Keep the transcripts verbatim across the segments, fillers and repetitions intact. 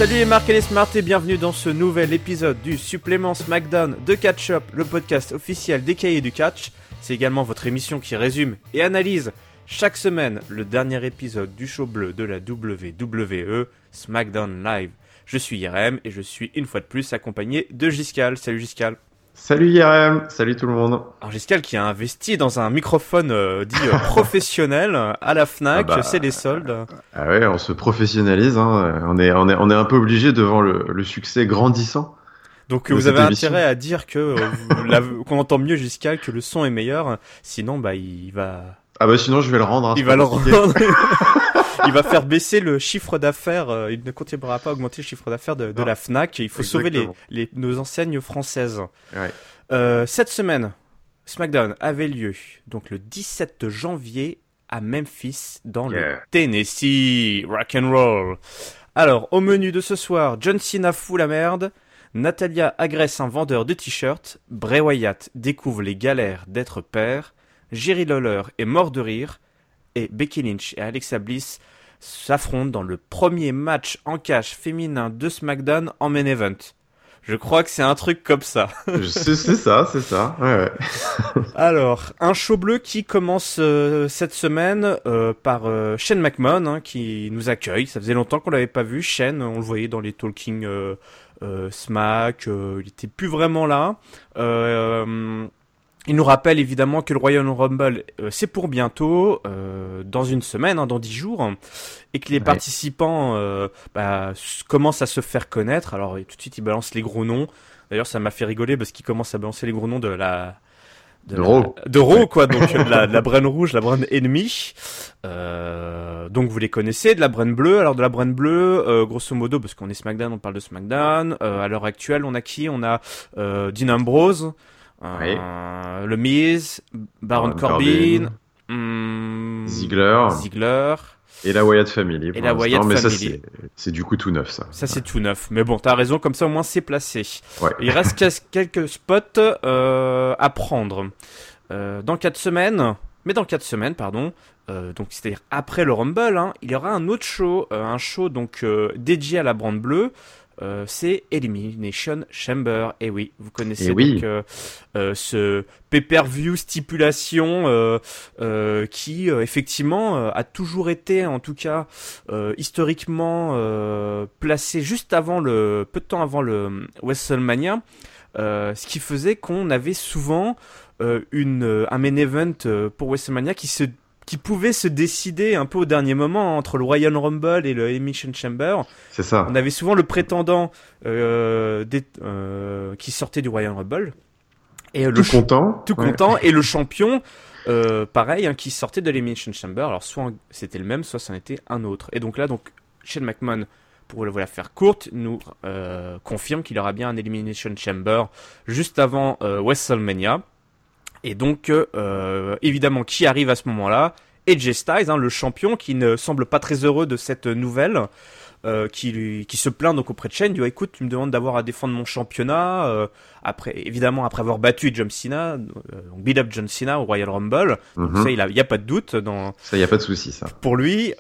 Salut les Marc et les Smart et bienvenue dans ce nouvel épisode du supplément SmackDown de Catch Up, le podcast officiel des cahiers du catch. C'est également votre émission qui résume et analyse chaque semaine le dernier épisode du show bleu de la W W E, SmackDown Live. Je suis Yerem et je suis une fois de plus accompagné de Giscal. Salut Giscal. Salut Yerem, salut tout le monde. Alors Giscal qui a investi dans un microphone euh, dit euh, professionnel à la Fnac, ah bah, c'est les soldes. Ah ouais, on se professionnalise, hein. on, est, on, est, on est un peu obligé devant le, le succès grandissant. Donc vous avez émission. Intérêt à dire que euh, vous, la, qu'on entend mieux Giscal, que le son est meilleur, sinon bah il va... Ah bah sinon je vais le rendre. Hein, il va le rendre. Il va faire baisser le chiffre d'affaires. Euh, il ne continuera pas à augmenter le chiffre d'affaires de, de la Fnac. Il faut Exactement. sauver les, les, nos enseignes françaises. Ouais. Euh, cette semaine, SmackDown avait lieu donc le dix-sept janvier à Memphis dans yeah. le Tennessee. Rock and roll. Alors au menu de ce soir, John Cena fout la merde. Natalia agresse un vendeur de t-shirts. Bray Wyatt découvre les galères d'être père. Jerry Lawler est mort de rire. Et Becky Lynch et Alexa Bliss s'affrontent dans le premier match en cage féminin de SmackDown en main event. Je crois que c'est un truc comme ça. c'est, c'est ça, c'est ça. Ouais, ouais. Alors, un show bleu qui commence euh, cette semaine euh, par euh, Shane McMahon hein, qui nous accueille. Ça faisait longtemps qu'on l'avait pas vu. Shane, on le voyait dans les Talking euh, euh, Smack. Euh, il était plus vraiment là. Euh, euh, Il nous rappelle évidemment que le Royal Rumble, euh, c'est pour bientôt, euh, dans une semaine, hein, dans dix jours, et que les ouais. participants euh, bah, s- commencent à se faire connaître. Alors tout de suite, ils balancent les gros noms. D'ailleurs, ça m'a fait rigoler parce qu'ils commencent à balancer les gros noms de la... De, de Raw. De Raw, ouais. quoi, donc de la, de la braine rouge, la braine ennemie. Euh, donc vous les connaissez, de la braine bleue. Alors de la braine bleue, euh, grosso modo, parce qu'on est SmackDown, on parle de SmackDown. Euh, à l'heure actuelle, on a qui ? On a euh, Dean Ambrose. Oui. Euh, le Miz, Baron oh, Corbin, hum, Ziggler, Ziggler et la Wyatt Family. Et la Wyatt mais Family. Ça, c'est, c'est du coup tout neuf, ça. Ça, c'est ouais. tout neuf. Mais bon, t'as raison, comme ça, au moins, c'est placé. Ouais. Il reste quelques spots euh, à prendre. Euh, dans quatre semaines, mais dans quatre semaines, pardon, euh, donc c'est-à-dire après le Rumble, hein, il y aura un autre show, euh, un show donc euh, dédié à la brande bleue. Euh, c'est Elimination Chamber. Et oui, vous connaissez et oui. donc euh, euh, ce pay-per-view stipulation euh, euh, qui euh, effectivement euh, a toujours été, en tout cas euh, historiquement euh, placé juste avant le, peu de temps avant le WrestleMania, euh, ce qui faisait qu'on avait souvent euh, une un main event euh, pour WrestleMania qui se qui pouvait se décider un peu au dernier moment entre le Royal Rumble et le Elimination Chamber. C'est ça. On avait souvent le prétendant euh, des, euh, qui sortait du Royal Rumble. Et tout le ch- content. Tout ouais. content. Et le champion, euh, pareil, hein, qui sortait de l'Elimination Chamber. Alors soit c'était le même, soit c'en était un autre. Et donc là, donc, Shane McMahon, pour la faire courte, nous euh, confirme qu'il y aura bien un Elimination Chamber juste avant euh, WrestleMania. Et donc, euh, évidemment, qui arrive à ce moment-là ? A J Styles, hein, le champion, qui ne semble pas très heureux de cette nouvelle, euh, qui, lui, qui se plaint donc auprès de Shane, il dit « Écoute, tu me demandes d'avoir à défendre mon championnat, euh, après, évidemment, après avoir battu John Cena, euh, beat up John Cena au Royal Rumble, mm-hmm. donc ça, il n'y a, a pas de doute. Dans, ça, il n'y a pas de souci, ça. Pour lui,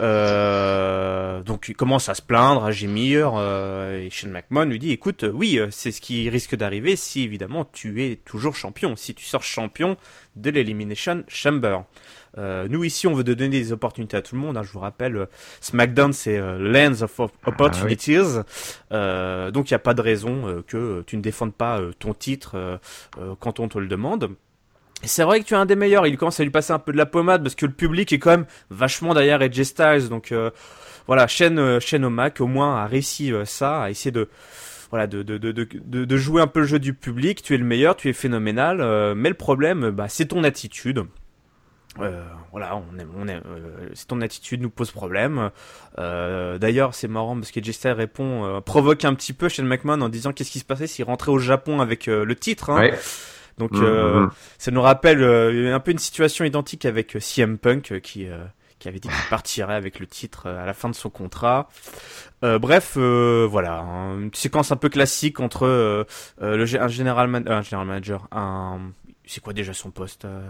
euh, donc il commence à se plaindre, à gémir, euh, et Shane McMahon lui dit « Écoute, oui, c'est ce qui risque d'arriver si, évidemment, tu es toujours champion, si tu sors champion de l'Elimination Chamber. » Euh, nous ici on veut donner des opportunités à tout le monde, hein. Je vous rappelle euh, SmackDown c'est euh, Lands of Opportunities, ah, oui. euh, donc il n'y a pas de raison euh, que tu ne défendes pas euh, ton titre euh, euh, quand on te le demande. Et c'est vrai que tu es un des meilleurs, il commence à lui passer un peu de la pommade parce que le public est quand même vachement derrière A J Styles, donc euh, voilà, Shane, euh, Shane O'Mac au moins a réussi euh, ça, a essayé de Voilà, de, de, de, de, de jouer un peu le jeu du public, tu es le meilleur, tu es phénoménal, euh, mais le problème, bah, c'est ton attitude. Euh, voilà, on est, on est, euh, c'est ton attitude nous pose problème. Euh, d'ailleurs, c'est marrant parce que J Styles répond, euh, provoque un petit peu Shane McMahon en disant qu'est-ce qui se passait s'il rentrait au Japon avec euh, le titre. Hein. Ouais. Donc, mmh, euh, mmh. ça nous rappelle euh, un peu une situation identique avec euh, C M Punk euh, qui, euh, qui avait dit qu'il partirait avec le titre euh, à la fin de son contrat. Euh, bref, euh, voilà, hein, une séquence un peu classique entre euh, euh, le un général, man- euh, un général manager, un c'est quoi déjà son poste euh...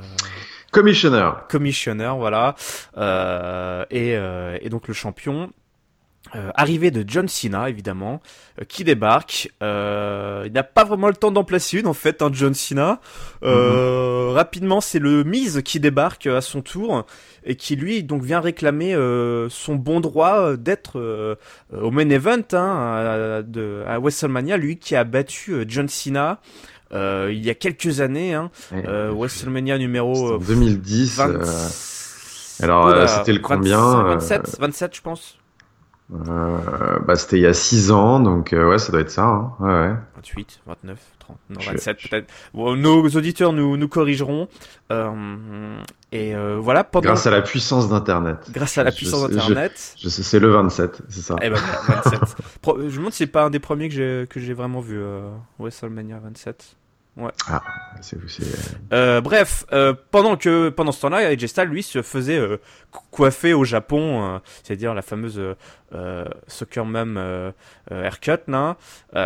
Commissioner. Commissioner, voilà. Euh, et, euh, et donc le champion. Euh, arrivée de John Cena, évidemment, euh, qui débarque. Euh, il n'a pas vraiment le temps d'en placer une, en fait, hein, John Cena. Euh, mm-hmm. Rapidement, c'est le Miz qui débarque à son tour et qui, lui, donc vient réclamer euh, son bon droit d'être euh, au main event hein, à, de, à WrestleMania, lui qui a battu euh, John Cena euh, il y a quelques années. Hein, ouais, euh, WrestleMania numéro... En deux mille dix. vingt... Euh... Alors, euh, c'était le combien vingt-sept, vingt-sept, je pense. Euh, bah c'était il y a six ans, donc euh, ouais, ça doit être ça. Hein. Ouais, ouais. vingt-huit, vingt-neuf, trente, non, vingt-sept je... peut-être. Bon, nos auditeurs nous, nous corrigeront. Euh, et euh, voilà. Pendant... Grâce à la puissance d'Internet. Grâce à la puissance je, d'Internet. Je, je sais, c'est le vingt-sept, c'est ça. Eh ben, vingt-sept. Je me demande si c'est pas un des premiers que j'ai, que j'ai vraiment vu. Euh, WrestleMania vingt-sept. Ouais. Ah, c'est, c'est... Euh, bref, euh, pendant que pendant ce temps-là, A J Styles lui se faisait euh, coiffer au Japon, euh, c'est-à-dire la fameuse euh, soccer mom euh, euh, haircut, là.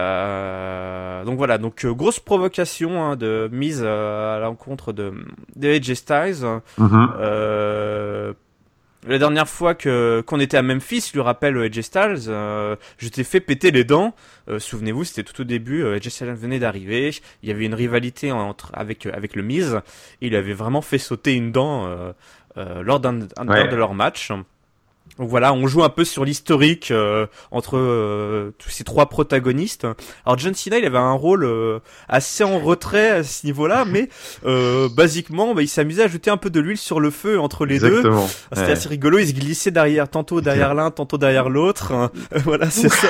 Euh, donc voilà, donc euh, grosse provocation hein, de mise euh, à l'encontre de de A J Styles. Mm-hmm. Euh, La dernière fois que qu'on était à Memphis, je lui rappelle A J Styles, euh, je t'ai fait péter les dents. Euh, souvenez-vous, c'était tout au début. Euh, A J Styles venait d'arriver. Il y avait une rivalité entre avec avec le Miz. Il avait vraiment fait sauter une dent euh, euh, lors d'un, d'un ouais. de leurs matchs. Donc voilà, on joue un peu sur l'historique euh, entre euh, tous ces trois protagonistes. Alors John Cena, il avait un rôle euh, assez en retrait à ce niveau-là, mais euh, basiquement, bah, il s'amusait à jeter un peu de l'huile sur le feu entre les Exactement. deux. C'était ouais. assez rigolo, il se glissait derrière, tantôt derrière l'un, tantôt derrière l'autre. Hein. Voilà, c'est ça.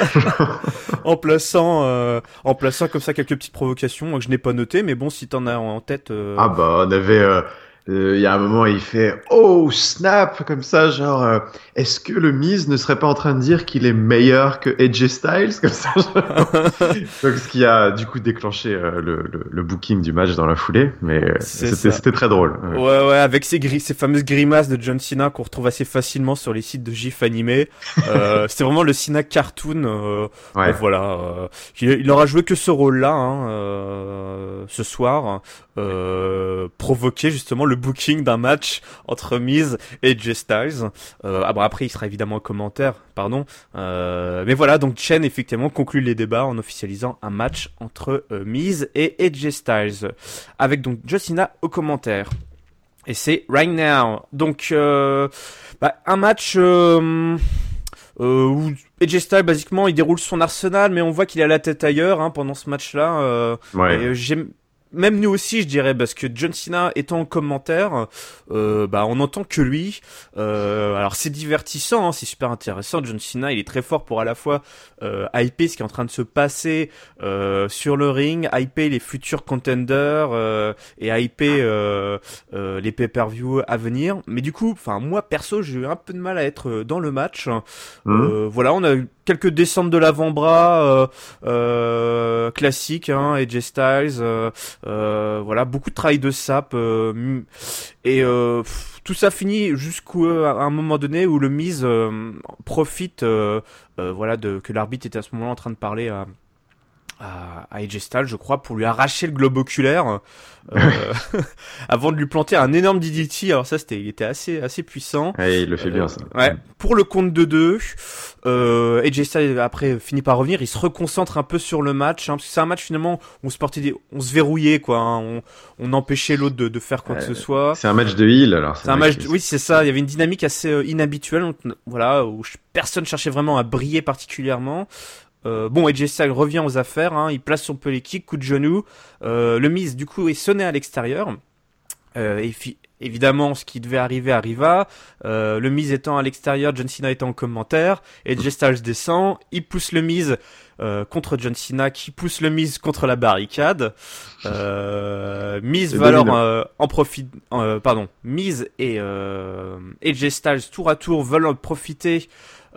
en plaçant, euh, en plaçant comme ça quelques petites provocations que je n'ai pas notées, mais bon, si t'en as en tête. Euh... Ah bah, on avait. Euh... Il euh, y a un moment, il fait « Oh, snap !» comme ça, genre euh, « Est-ce que le Miz ne serait pas en train de dire qu'il est meilleur que A J Styles ?» comme ça, donc, ce qui a du coup déclenché euh, le, le, le booking du match dans la foulée, mais euh, c'était, c'était très drôle. Ouais, ouais, ouais avec ces, gri- ces fameuses grimaces de John Cena qu'on retrouve assez facilement sur les sites de gifs animés. Euh, c'était vraiment le Cena cartoon. Euh, ouais. Voilà, euh, il, il aura joué que ce rôle-là hein, euh, ce soir, euh, provoquer justement le booking d'un match entre Miz et A J Styles. Euh, ah bon, après, il sera évidemment en commentaire, pardon. Euh, mais voilà, donc Chen effectivement conclut les débats en officialisant un match entre euh, Miz et A J Styles, avec donc John Cena au commentaire. Et c'est right now. Donc, euh, bah, un match euh, euh, où A J Styles, basiquement, il déroule son arsenal, mais on voit qu'il a la tête ailleurs hein, pendant ce match-là. Euh, ouais. Et, euh, j'aime Même nous aussi, je dirais, parce que John Cena étant en commentaire, euh, bah, on entend que lui. Euh, alors, c'est divertissant, hein, c'est super intéressant. John Cena, il est très fort pour à la fois euh, hyper ce qui est en train de se passer euh, sur le ring, hyper les futurs contenders euh, et hyper euh, euh, les pay-per-view à venir. Mais du coup, enfin, moi perso, j'ai eu un peu de mal à être dans le match. Mmh. Euh, voilà, on a eu quelques descentes de l'avant-bras euh, euh, classiques, hein, A J Styles. Euh, Euh, voilà, beaucoup de travail de sap euh, et euh, pff, tout ça finit jusqu'à un moment donné où le Miz euh, profite euh, euh, voilà de que l'arbitre était à ce moment-là en train de parler à à, à A J Styles, je crois, pour lui arracher le globe oculaire euh, avant de lui planter un énorme D D T. Alors ça, c'était, il était assez assez puissant. Ouais, il le fait euh, bien ça. Ouais. Pour le compte de deux, euh, A J Styles après finit par revenir. Il se reconcentre un peu sur le match, hein, parce que c'est un match finalement où on se portait, des, on se verrouillait quoi. Hein, on, on empêchait l'autre de, de faire quoi euh, que ce soit. C'est un match de heel alors. C'est, c'est un match. De, oui, c'est ça. Il y avait une dynamique assez euh, inhabituelle. Donc, voilà, où personne cherchait vraiment à briller particulièrement. Euh, bon, A J Styles revient aux affaires, hein, il place son peu les kicks, coup de genou. Euh, le Miz, du coup, est sonné à l'extérieur. Euh, et fi- évidemment, ce qui devait arriver arriva. Euh, le Miz étant à l'extérieur, John Cena étant en commentaire. A J Styles descend, il pousse le Miz euh, contre John Cena, qui pousse le Miz contre la barricade. Euh, Miz va alors euh, en profiter. Euh, pardon, Miz et euh, A J Styles tour à tour veulent en profiter.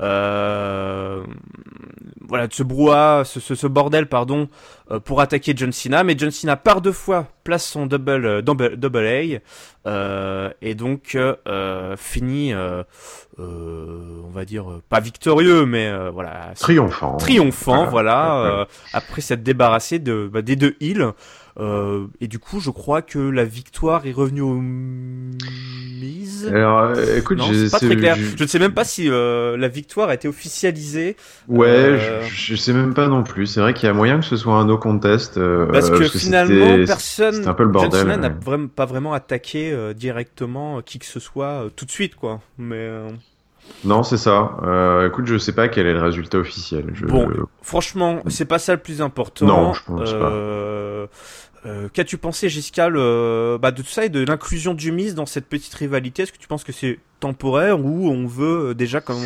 Euh, voilà, de ce brouhaha, ce, ce, ce bordel, pardon, euh, pour attaquer John Cena, mais John Cena par deux fois place son double, euh, double, double A, euh, et donc euh, finit, euh, euh, on va dire, euh, pas victorieux, mais euh, voilà, triomphant, triomphant, voilà, euh, après s'être débarrassé de bah, des deux heels. Euh, et du coup, je crois que la victoire est revenue au Miz. Miz. Alors, euh, écoute, non, j'ai- c'est pas c'est- très clair. je- Je ne sais même pas si euh, la victoire a été officialisée. Ouais, Euh, je, je sais même pas non plus. C'est vrai qu'il y a moyen que ce soit un no contest, euh, Parce que finalement, c'était, personne, c'était un peu le John bordel. Cena n'a Ouais. vraiment, pas vraiment attaqué euh, directement euh, qui que ce soit euh, tout de suite, quoi. Mais euh, Non, c'est ça. Euh, écoute, je sais pas quel est le résultat officiel. Je... bon, franchement, c'est pas ça le plus important. Non, je pense pas. Euh, euh, qu'as-tu pensé, Jessica, le, bah, de tout ça et de l'inclusion du Miz dans cette petite rivalité? Est-ce que tu penses que c'est temporaire ou on veut euh, déjà comment?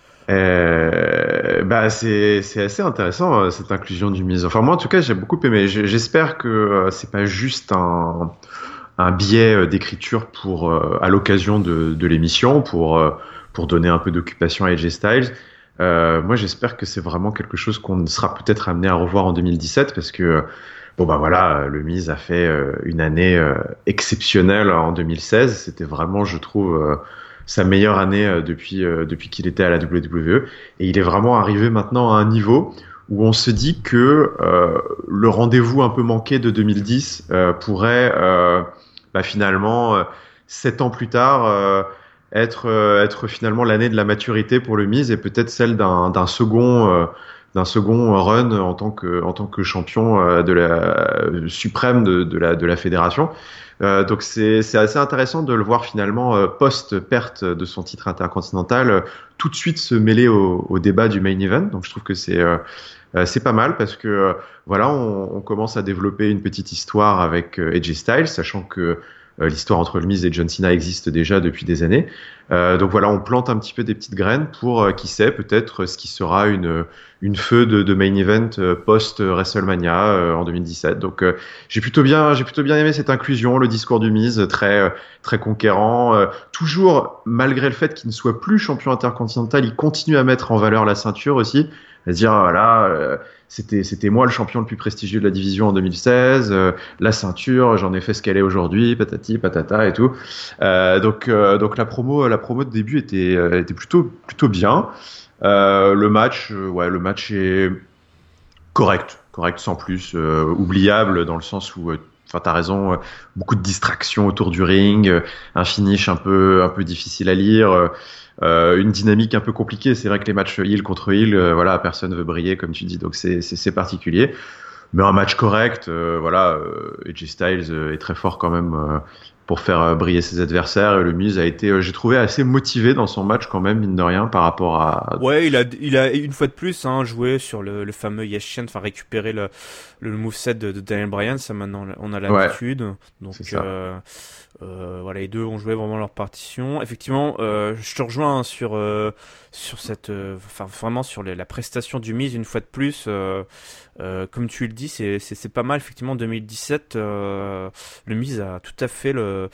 Euh, bah c'est c'est assez intéressant euh, cette inclusion du Miz. Enfin moi en tout cas j'ai beaucoup aimé. J'- J'espère que euh, c'est pas juste un un biais euh, d'écriture pour euh, à l'occasion de de l'émission pour euh, pour donner un peu d'occupation à A J Styles. Euh, moi j'espère que c'est vraiment quelque chose qu'on sera peut-être amené à revoir en deux mille dix-sept parce que bon bah voilà euh, le Miz a fait euh, une année euh, exceptionnelle en deux mille seize. C'était vraiment je trouve euh, sa meilleure année euh, depuis euh, depuis qu'il était à la W W E et il est vraiment arrivé maintenant à un niveau où on se dit que euh, le rendez-vous un peu manqué de deux mille dix euh, pourrait euh, bah, finalement euh, sept ans plus tard euh, être euh, être finalement l'année de la maturité pour le Miz et peut-être celle d'un d'un second euh, d'un second run en tant que en tant que champion euh, de la euh, suprême de, de la de la fédération. Euh, donc c'est c'est assez intéressant de le voir finalement euh, post perte de son titre intercontinental euh, tout de suite se mêler au, au débat du main event. Donc je trouve que c'est euh, euh, c'est pas mal parce que euh, voilà on, on commence à développer une petite histoire avec euh, A J Styles, sachant que euh, l'histoire entre le Miz et John Cena existe déjà depuis des années. Euh, donc voilà, on plante un petit peu des petites graines pour euh, qui sait peut-être ce qui sera une une feud de, de main event euh, post WrestleMania euh, en deux mille dix-sept. Donc euh, j'ai plutôt bien j'ai plutôt bien aimé cette inclusion, le discours du Miz très euh, très conquérant, euh, toujours malgré le fait qu'il ne soit plus champion intercontinental, il continue à mettre en valeur la ceinture aussi, à se dire voilà euh, c'était c'était moi le champion le plus prestigieux de la division en deux mille seize, euh, la ceinture j'en ai fait ce qu'elle est aujourd'hui, patati patata et tout. Euh, donc euh, donc la promo la promo de début était euh, était plutôt plutôt bien. Euh, le match euh, ouais le match est correct correct sans plus, euh, oubliable dans le sens où euh, enfin t'as raison, euh, beaucoup de distractions autour du ring, euh, un finish un peu un peu difficile à lire, euh, euh, une dynamique un peu compliquée. C'est vrai que les matchs heel contre heel, euh, voilà, personne veut briller comme tu dis, donc c'est c'est, c'est particulier. Mais un match correct, euh, voilà, euh, A J Styles euh, est très fort quand même euh, pour faire euh, briller ses adversaires. Et le Miz a été, euh, j'ai trouvé assez motivé dans son match quand même, mine de rien, par rapport à. Ouais, il a, il a une fois de plus hein, joué sur le, le fameux Yes Chant, enfin récupérer le, le moveset de, de Daniel Bryan, ça maintenant on a Ouais, l'habitude. Donc c'est ça. euh, euh, voilà, les deux ont joué vraiment leur partition. Effectivement, euh, je te rejoins hein, sur euh, sur cette, euh, enfin vraiment sur les, la prestation du Miz une fois de plus. Euh, euh, comme tu le dis, c'est c'est c'est pas mal effectivement. deux mille dix-sept, euh, le Miz a tout à fait le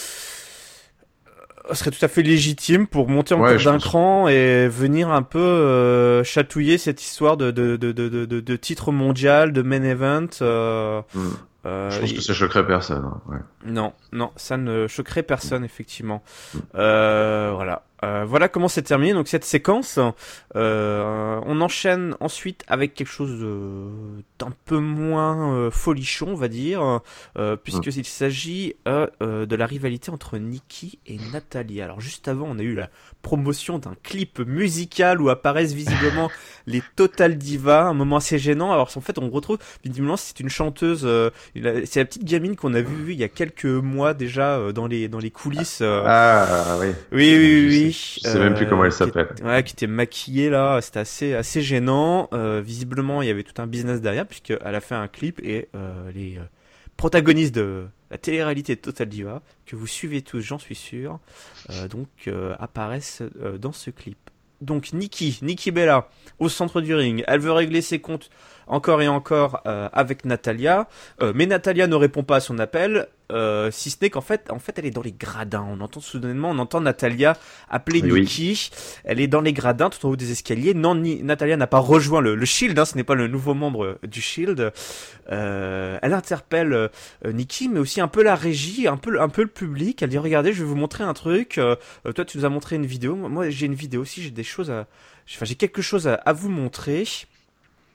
serait tout à fait légitime pour monter Ouais, encore je d'un pense. cran et venir un peu euh, chatouiller cette histoire de de de de de, de, de titre mondial, de main event. Euh, Hmm. euh, Je pense que et- ça choquerait personne. Hein, ouais. non, non, ça ne choquerait personne effectivement. Hmm. Euh, voilà. Euh, voilà comment c'est terminé donc cette séquence. Euh, on enchaîne ensuite avec quelque chose de- d'un peu moins euh, folichon, on va dire, euh, puisque il s'agit euh, euh, de la rivalité entre Nikki et Natalia. Alors juste avant, on a eu la promotion d'un clip musical où apparaissent visiblement les Total Divas, un moment assez gênant. Alors en fait, on retrouve visiblement c'est une chanteuse, euh, la- c'est la petite gamine qu'on a vue il y a quelques mois déjà euh, dans les dans les coulisses. euh, Ah oui. oui, oui, Je sais, oui. je sais même plus comment elle qui est- s'appelle. Ouais, qui était maquillée là, c'était assez, assez gênant. Euh, visiblement, il y avait tout un business derrière puisqu'elle a fait un clip et euh, les euh, protagonistes de la télé-réalité de Total Diva que vous suivez tous, j'en suis sûr, euh, donc euh, apparaissent euh, dans ce clip. Donc Nikki, Nikki Bella, au centre du ring, elle veut régler ses comptes encore et encore euh, avec Natalia, euh, mais Natalia ne répond pas à son appel, euh, si ce n'est qu'en fait, en fait, elle est dans les gradins. On entend soudainement, on entend Natalia appeler Oui, oui. Nikki. Elle est dans les gradins, tout en haut des escaliers. Non, ni, Natalia n'a pas rejoint le, le Shield, hein, ce n'est pas le nouveau membre du Shield. Euh, elle interpelle euh, Nikki, mais aussi un peu la régie, un peu, un peu le public. Elle dit regardez, je vais vous montrer un truc. Euh, toi, tu nous as montré une vidéo. Moi, j'ai une vidéo aussi. J'ai des choses à, enfin, j'ai quelque chose à, à vous montrer.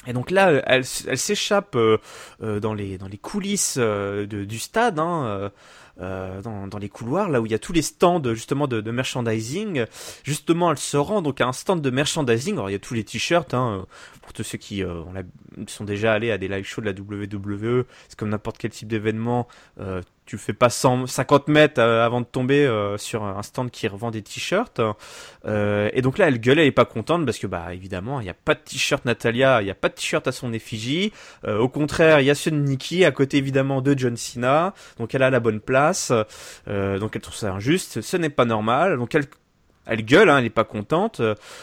Et donc là, elle, elle s'échappe euh, euh, dans les dans les coulisses euh, de, du stade, hein, euh, euh, dans, dans les couloirs, là où il y a tous les stands justement de, de merchandising. Justement, elle se rend donc à un stand de merchandising. Alors il y a tous les t-shirts, hein, pour tous ceux qui euh, on l'a, sont déjà allés à des live shows de la W W E. C'est comme n'importe quel type d'événement. Euh, tu fais pas cent cinquante mètres euh, avant de tomber euh, sur un stand qui revend des t-shirts. Euh, et donc là, elle gueule, elle est pas contente parce que bah évidemment, il y a pas de t-shirt Natalya, il y a pas de t-shirt à son effigie. Euh, au contraire, il y a ceux de Nikki à côté évidemment de John Cena. Donc elle a la bonne place. Euh, donc elle trouve ça injuste. Ce n'est pas normal. Donc elle Elle gueule, hein, elle est pas contente.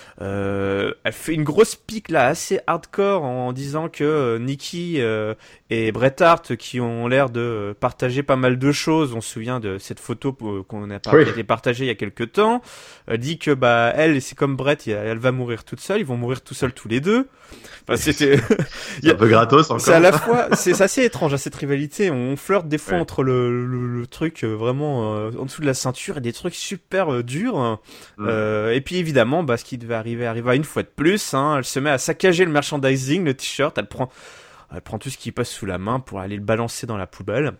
Euh, elle fait une grosse pique là, assez hardcore, en disant que euh, Nikki euh, et Bret Hart, qui ont l'air de partager pas mal de choses, on se souvient de cette photo qu'on a, oui. qui a été partagée il y a quelques temps, euh, dit que bah elle, c'est comme Bret, elle va mourir toute seule, ils vont mourir tout seuls tous les deux. Enfin, c'était c'est un peu gratos encore. C'est à la fois, c'est assez étrange à cette rivalité. On flirte des fois ouais. entre le, le, le truc vraiment euh, en dessous de la ceinture et des trucs super euh, durs. Mmh. Euh, et puis évidemment, bah, ce qui devait arriver arriva une fois de plus. Hein, elle se met à saccager le merchandising, le t-shirt. Elle prend, elle prend tout ce qui passe sous la main pour aller le balancer dans la poubelle.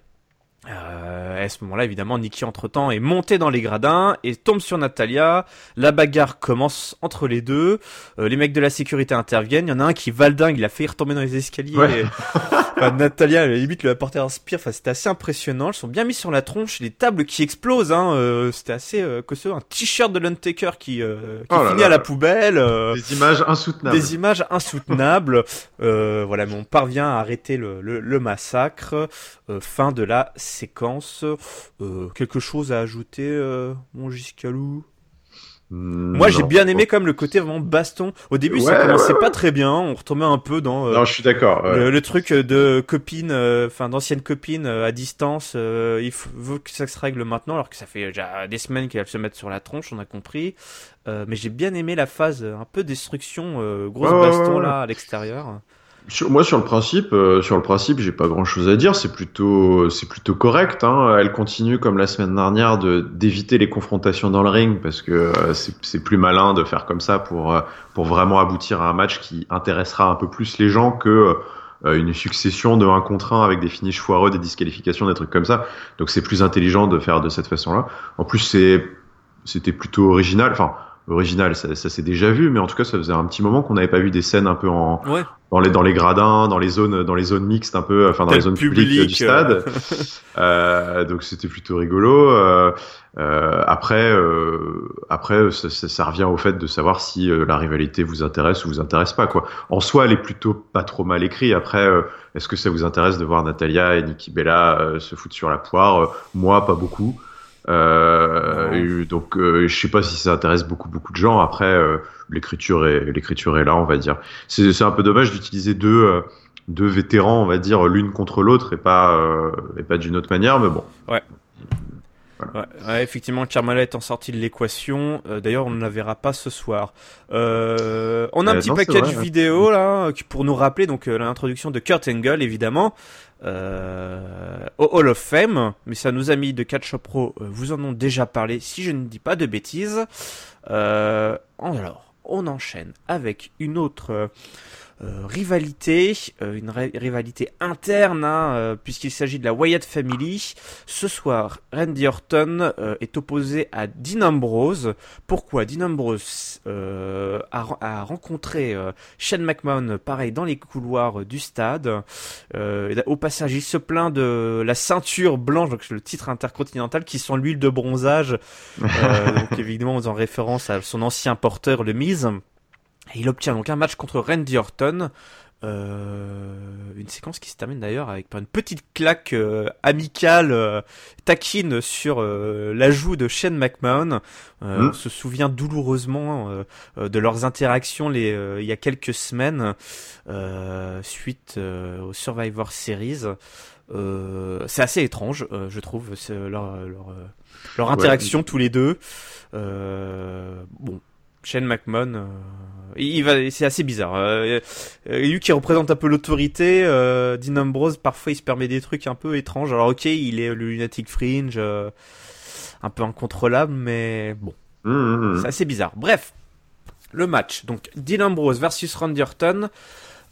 Euh, à ce moment-là, évidemment, Nikki entre-temps est montée dans les gradins et tombe sur Natalya. La bagarre commence entre les deux. Euh, les mecs de la sécurité interviennent. Il y en a un qui valdingue, il a failli retomber dans les escaliers. Ouais. Et... enfin, Natalya, elle, limite, lui a porté un spire. Enfin, c'était assez impressionnant. Ils sont bien mis sur la tronche. Les tables qui explosent. Hein. Euh, c'était assez euh, costaud. Un t-shirt de l'Untaker qui, euh, qui oh finit là à la poubelle. Euh, des images insoutenables. Des images insoutenables. euh, voilà, mais on parvient à arrêter le, le, le massacre. Euh, fin de la séquence. Euh, quelque chose à ajouter, euh, mon Giscalou? Mmh, Moi, j'ai bien aimé comme le côté vraiment baston. Au début, ouais, ça commençait ouais, ouais. pas très bien. On retombait un peu dans euh, non, je suis d'accord. Ouais. Le, le truc de copines, enfin euh, d'anciennes copines euh, à distance. Euh, il faut, veut que ça se règle maintenant, alors que ça fait déjà des semaines qu'elles se mettent sur la tronche. On a compris. Euh, mais j'ai bien aimé la phase un peu destruction, euh, grosse ouais, baston ouais, ouais. là à l'extérieur. Sur, moi, sur le principe, euh, sur le principe, j'ai pas grand-chose à dire. C'est plutôt, c'est plutôt correct. Hein. Elle continue comme la semaine dernière de d'éviter les confrontations dans le ring parce que euh, c'est, c'est plus malin de faire comme ça pour euh, pour vraiment aboutir à un match qui intéressera un peu plus les gens que euh, une succession de un contre un avec des finishes foireux, des disqualifications, des trucs comme ça. Donc, c'est plus intelligent de faire de cette façon-là. En plus, c'est c'était plutôt original. Enfin. Original, ça, ça s'est déjà vu, mais en tout cas, ça faisait un petit moment qu'on n'avait pas vu des scènes un peu en ouais. dans les dans les gradins, dans les zones dans les zones mixtes un peu, enfin dans Tel les zones public, publiques du stade. euh, donc c'était plutôt rigolo. Euh, euh, après, euh, après, ça, ça, ça revient au fait de savoir si euh, la rivalité vous intéresse ou vous intéresse pas, quoi. En soi, elle est plutôt pas trop mal écrite. Après, euh, est-ce que ça vous intéresse de voir Natalya et Nikki Bella euh, se foutre sur la poire? euh, Moi, pas beaucoup. Euh, donc euh, je sais pas si ça intéresse beaucoup beaucoup de gens. Après euh, l'écriture est l'écriture est là, on va dire. C'est c'est un peu dommage d'utiliser deux euh, deux vétérans, on va dire, l'une contre l'autre et pas euh, et pas d'une autre manière, mais bon. Ouais. Voilà. Ouais, ouais, effectivement, Carmella étant sortie de l'équation. Euh, d'ailleurs, on ne la verra pas ce soir. Euh, on a un euh, petit non, package vrai, vidéo ouais. là pour nous rappeler donc euh, l'introduction de Kurt Angle, évidemment. Euh, au Hall of Fame, mais ça nos amis de Catch Up Pro euh, vous en ont déjà parlé si je ne dis pas de bêtises. Euh, alors, on enchaîne avec une autre euh, euh, rivalité, euh, une ri- rivalité interne, hein, euh, puisqu'il s'agit de la Wyatt Family. Ce soir, Randy Orton euh, est opposé à Dean Ambrose. Pourquoi? Dean Ambrose euh, a, a rencontré euh, Shane McMahon, pareil, dans les couloirs du stade. Euh, au passage, il se plaint de la ceinture blanche, donc le titre intercontinental, qui sent l'huile de bronzage. Euh, donc évidemment, en faisant référence à son ancien porteur, le Miz. Et il obtient donc un match contre Randy Orton, euh, une séquence qui se termine d'ailleurs avec par une petite claque euh, amicale, euh, taquine sur euh, la joue de Shane McMahon. Euh, mmh. On se souvient douloureusement euh, de leurs interactions les, euh, il y a quelques semaines euh, suite euh, au Survivor Series. Euh, c'est assez étrange, euh, je trouve, c'est leur, leur, leur interaction ouais. tous les deux. Euh, bon. Shane McMahon, euh, il va, c'est assez bizarre. Euh, euh, lui qui représente un peu l'autorité, euh, Dean Ambrose, parfois il se permet des trucs un peu étranges. Alors ok, il est le Lunatic Fringe, euh, un peu incontrôlable, mais bon, mmh. c'est assez bizarre. Bref, le match. Donc Dean Ambrose versus Randy Orton.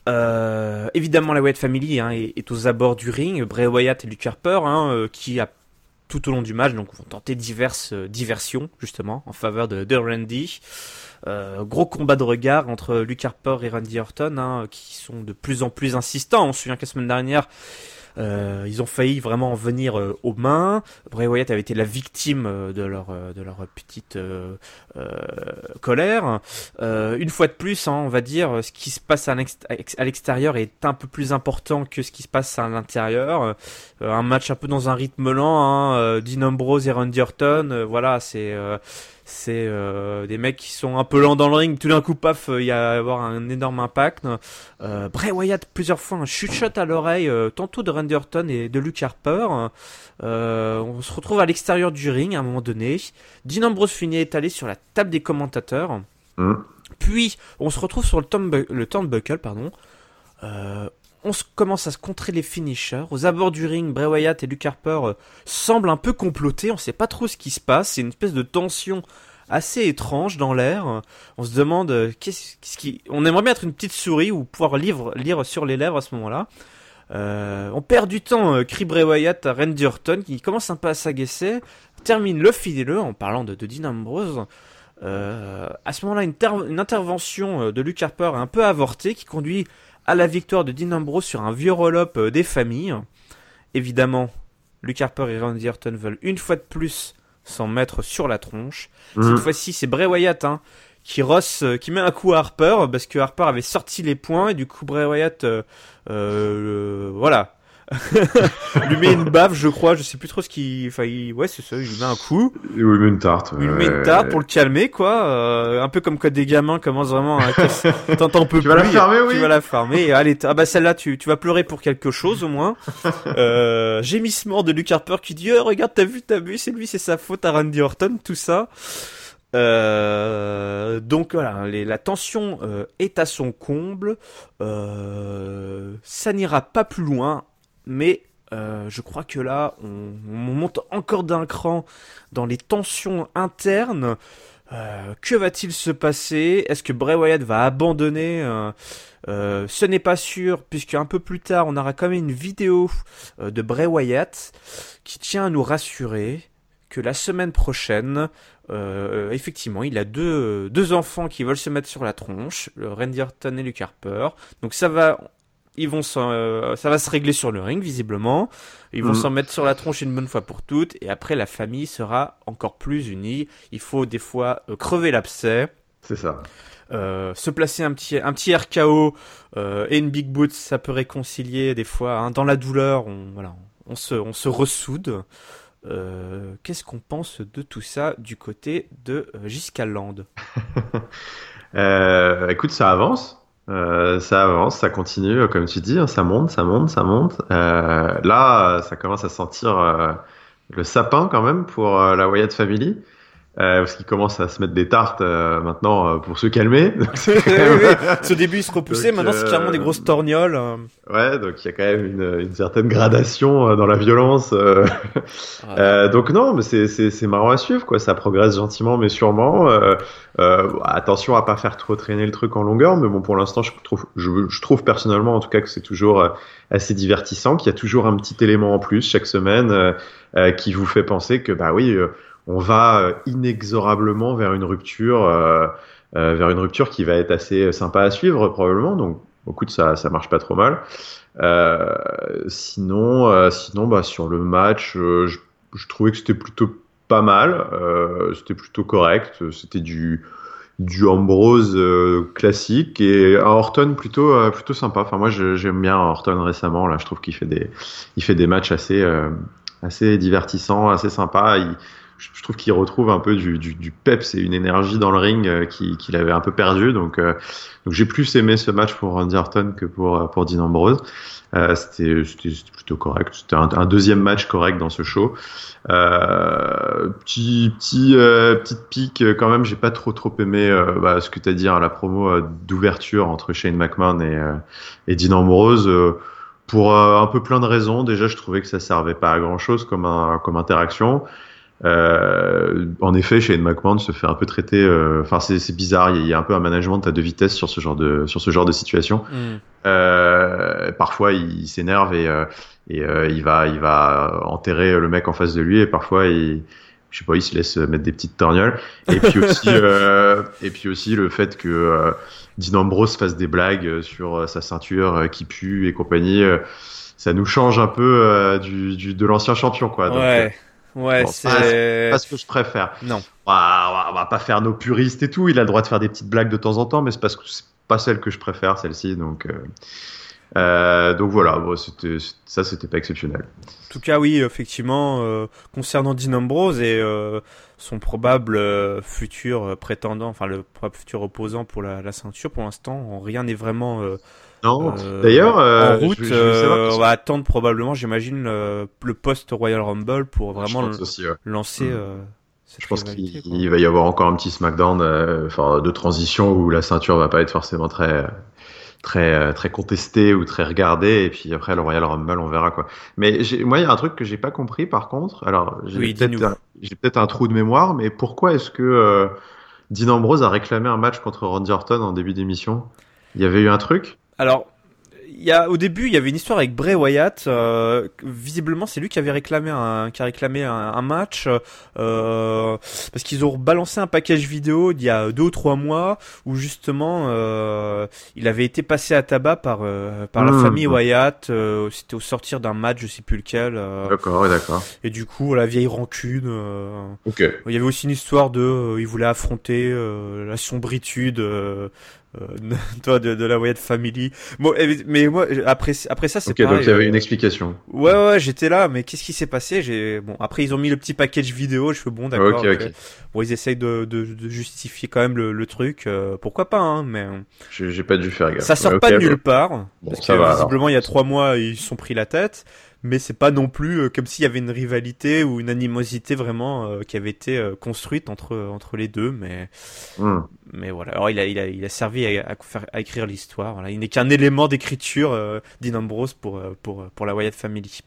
Euh, évidemment, la Wyatt Family hein, est, est aux abords du ring. Bray Wyatt et Luke Harper, hein, euh, qui a tout au long du match, donc vont tenter diverses euh, diversions justement en faveur de, de Randy. Euh, gros combat de regard entre Luke Harper et Randy Orton, hein, qui sont de plus en plus insistants. On se souvient que la semaine dernière, Euh, ils ont failli vraiment en venir euh, aux mains. Bray Wyatt avait été la victime euh, de leur euh, de leur petite euh, euh, colère. Euh, une fois de plus, hein, on va dire, ce qui se passe à, l'ex- à l'extérieur est un peu plus important que ce qui se passe à l'intérieur. Euh, un match un peu dans un rythme lent. Hein, euh, Dean Ambrose et Randy Orton, euh, voilà, c'est euh, c'est euh, des mecs qui sont un peu lents dans le ring. Tout d'un coup, paf, il y a avoir un énorme impact. Euh, Bray Wyatt plusieurs fois un shoot shot à l'oreille, euh, tantôt de Randy Orton et de Luke Harper. Euh, on se retrouve à l'extérieur du ring à un moment donné. Dean Ambrose finit étalé sur la table des commentateurs. Mmh. Puis on se retrouve sur le, tomb- le turnbuckle, pardon. Euh, on se commence à se contrer les finishers. Aux abords du ring, Bray Wyatt et Luke Harper euh, semblent un peu comploter. On sait pas trop ce qui se passe. C'est une espèce de tension assez étrange dans l'air. On se demande euh, qu'est-ce, qu'est-ce qui. On aimerait bien être une petite souris ou pouvoir lire, lire sur les lèvres à ce moment-là. Euh, on perd du temps. Euh, crie Bray Wyatt à Randy Orton qui commence un peu à s'agacer. Termine le fil-le en parlant de, de Dean Ambrose. Euh, à ce moment-là, une, ter- une intervention de Luke Harper un peu avortée qui conduit à la victoire de Dean Ambrose sur un vieux roll-up des familles. Évidemment, Luke Harper et Randy Orton veulent une fois de plus s'en mettre sur la tronche. Mmh. Cette fois-ci, c'est Bray Wyatt hein, qui rosse, euh, qui met un coup à Harper parce que Harper avait sorti les poings et du coup Bray Wyatt, euh, euh, voilà. lui met une baffe, je crois, je sais plus trop ce qu'il, enfin, il... ouais, c'est ça, il lui met un coup. Il lui met une tarte. Il lui met une tarte pour le calmer, quoi. Euh, un peu comme quand des gamins commencent vraiment à casser. T'entends peu plus. Tu vas la fermer, oui. Tu vas la fermer. Et allez, t- ah bah celle-là, tu, tu vas pleurer pour quelque chose au moins. euh, gémissement de Luke Harper qui dit, oh, regarde, t'as vu, t'as vu, c'est lui, c'est sa faute à Randy Orton, tout ça. Euh, donc voilà, les, la tension euh, est à son comble. Euh, ça n'ira pas plus loin. Mais euh, je crois que là, on, on monte encore d'un cran dans les tensions internes. Euh, que va-t-il se passer ? Est-ce que Bray Wyatt va abandonner ? euh, euh, Ce n'est pas sûr, puisque un peu plus tard, on aura quand même une vidéo euh, de Bray Wyatt qui tient à nous rassurer que la semaine prochaine, euh, effectivement, il a deux, deux enfants qui veulent se mettre sur la tronche, le Randy Orton et Luke Harper. Donc ça va... Ils vont s'en, euh, ça va se régler sur le ring, visiblement. Ils vont mmh. s'en mettre sur la tronche une bonne fois pour toutes. Et après, la famille sera encore plus unie. Il faut des fois euh, crever l'abcès. C'est ça. Euh, se placer un petit, un petit R K O euh, et une big boot, ça peut réconcilier des fois. Hein. Dans la douleur, on, voilà, on se, on se ressoude. Euh, qu'est-ce qu'on pense de tout ça du côté de euh, Giscaland ? euh, Écoute, ça avance. Euh, ça avance, ça continue, comme tu dis, hein, ça monte, ça monte, ça monte. Euh, là, ça commence à sentir euh, le sapin quand même pour euh, la Wyatt Family, euh, parce qu'ils commencent à se mettre des tartes euh, maintenant euh, pour se calmer. Donc, c'est quand même... oui, oui. Au début, ils se repoussaient, donc, maintenant c'est clairement euh... des grosses torgnoles. Euh... Ouais, donc il y a quand même une, une certaine gradation euh, dans la violence. Euh... Ouais. Euh, donc non, mais c'est, c'est, c'est marrant à suivre, quoi. Ça progresse gentiment, mais sûrement. Euh, euh, attention à pas faire trop traîner le truc en longueur, mais bon, pour l'instant, je trouve, je, je trouve personnellement, en tout cas, que c'est toujours euh, assez divertissant, qu'il y a toujours un petit élément en plus chaque semaine euh, euh, qui vous fait penser que, bah oui, euh, on va euh, inexorablement vers une rupture, euh, euh, vers une rupture qui va être assez sympa à suivre probablement. Donc, écoute, ça, ça marche pas trop mal. Euh, sinon, euh, sinon, bah sur le match, euh, je, je trouvais que c'était plutôt pas mal. Euh, c'était plutôt correct. C'était du du Ambrose euh, classique et un Orton plutôt euh, plutôt sympa. Enfin, moi, je, j'aime bien Orton récemment. Là, je trouve qu'il fait des il fait des matchs assez euh, assez divertissants, assez sympas. Il, je trouve qu'il retrouve un peu du, du, du peps et une énergie dans le ring euh, qu'il, qu'il avait un peu perdu. Donc, euh, donc j'ai plus aimé ce match pour Randy Orton que pour, pour Dean Ambrose. Euh, c'était, c'était, c'était plutôt correct. C'était un, un deuxième match correct dans ce show. Euh, petit, petit, euh, petite pique quand même. J'ai pas trop trop aimé euh, bah, ce que t'as dit, hein, la promo euh, d'ouverture entre Shane McMahon et, euh, et Dean Ambrose. Euh, pour euh, un peu plein de raisons. Déjà, je trouvais que ça servait pas à grand chose comme un, comme interaction. Euh, en effet, Shane McMahon se fait un peu traiter. Enfin, euh, c'est, c'est bizarre. Il y, a, il y a un peu un management à deux vitesses sur ce genre de sur ce genre de situation. Mm. Euh, parfois, il s'énerve et euh, et euh, il va il va enterrer le mec en face de lui. Et parfois, il je sais pas, il se laisse mettre des petites torgnoles. Et puis aussi euh, et puis aussi le fait que euh, Dean Ambrose fasse des blagues sur sa ceinture qui pue et compagnie. Euh, ça nous change un peu euh, du, du de l'ancien champion, quoi. Donc, Ouais, ouais, bon, c'est pas, c'est... pas ce que je préfère. Non. On va, on va pas faire nos puristes et tout. Il a le droit de faire des petites blagues de temps en temps, mais c'est parce que c'est pas celle que je préfère, celle-ci. Donc, euh, euh, donc voilà. Bon, c'était, ça, c'était pas exceptionnel. En tout cas, oui, effectivement, euh, concernant Dean Ambrose et euh, son probable euh, futur prétendant, enfin le probable futur opposant pour la, la ceinture, pour l'instant, rien n'est vraiment euh, Non. euh, D'ailleurs, euh, en route. je, je veux savoir Euh, parce on va attendre probablement, j'imagine, le, le post-Royal Rumble pour que- je vraiment pense l- aussi. Ouais. lancer Mm. euh, cette Je pense rivalité, qu'il quoi. il va y avoir encore un petit SmackDown, euh, enfin, de transition où la ceinture va pas être forcément très très euh, très contesté ou très regardé, et puis après le Royal Rumble on verra, quoi. Mais j'ai, moi il y a un truc que j'ai pas compris par contre. Alors j'ai Oui, peut-être dis-nous. un, j'ai peut-être un trou de mémoire, mais pourquoi est-ce que euh, Dean Ambrose a réclamé un match contre Randy Orton en début d'émission? Il y avait eu un truc? Alors, il y a, au début, il y avait une histoire avec Bray Wyatt. Euh, visiblement, c'est lui qui avait réclamé un, qui a réclamé un, un match euh, parce qu'ils ont balancé un package vidéo il y a deux ou trois mois où justement euh, il avait été passé à tabac par euh, par la Mmh. famille Wyatt. Euh, c'était au sortir d'un match, je sais plus lequel. Euh, D'accord, ouais, d'accord. et du coup, la vieille rancune. Euh, Ok. il y avait aussi une histoire de, euh, il voulait affronter euh, la sombritude. Euh, euh, toi de, de la Wyatt Family. Bon, eh, mais moi après après ça c'est Ok, donc pareil. il y avait euh, une explication. Ouais ouais, j'étais là, mais qu'est-ce qui s'est passé? J'ai bon après ils ont mis le petit package vidéo, je fais bon d'accord. Ok, Ok. ok. Bon ils essayent de, de, de justifier quand même le, le truc, euh, pourquoi pas hein, mais J'ai j'ai pas dû faire gaffe. ça sort Ouais, pas de ok, nulle bon. part Bon, parce ça que va, visiblement alors. il y a trois mois ils se sont pris la tête. Mais c'est pas non plus euh, comme s'il y avait une rivalité ou une animosité vraiment euh, qui avait été euh, construite entre entre les deux, mais Hmm. mais voilà. Alors il a il a il a servi à, à, faire, à écrire l'histoire. Voilà, il n'est qu'un élément d'écriture euh, Dean Ambrose pour euh, pour pour la Wyatt Family.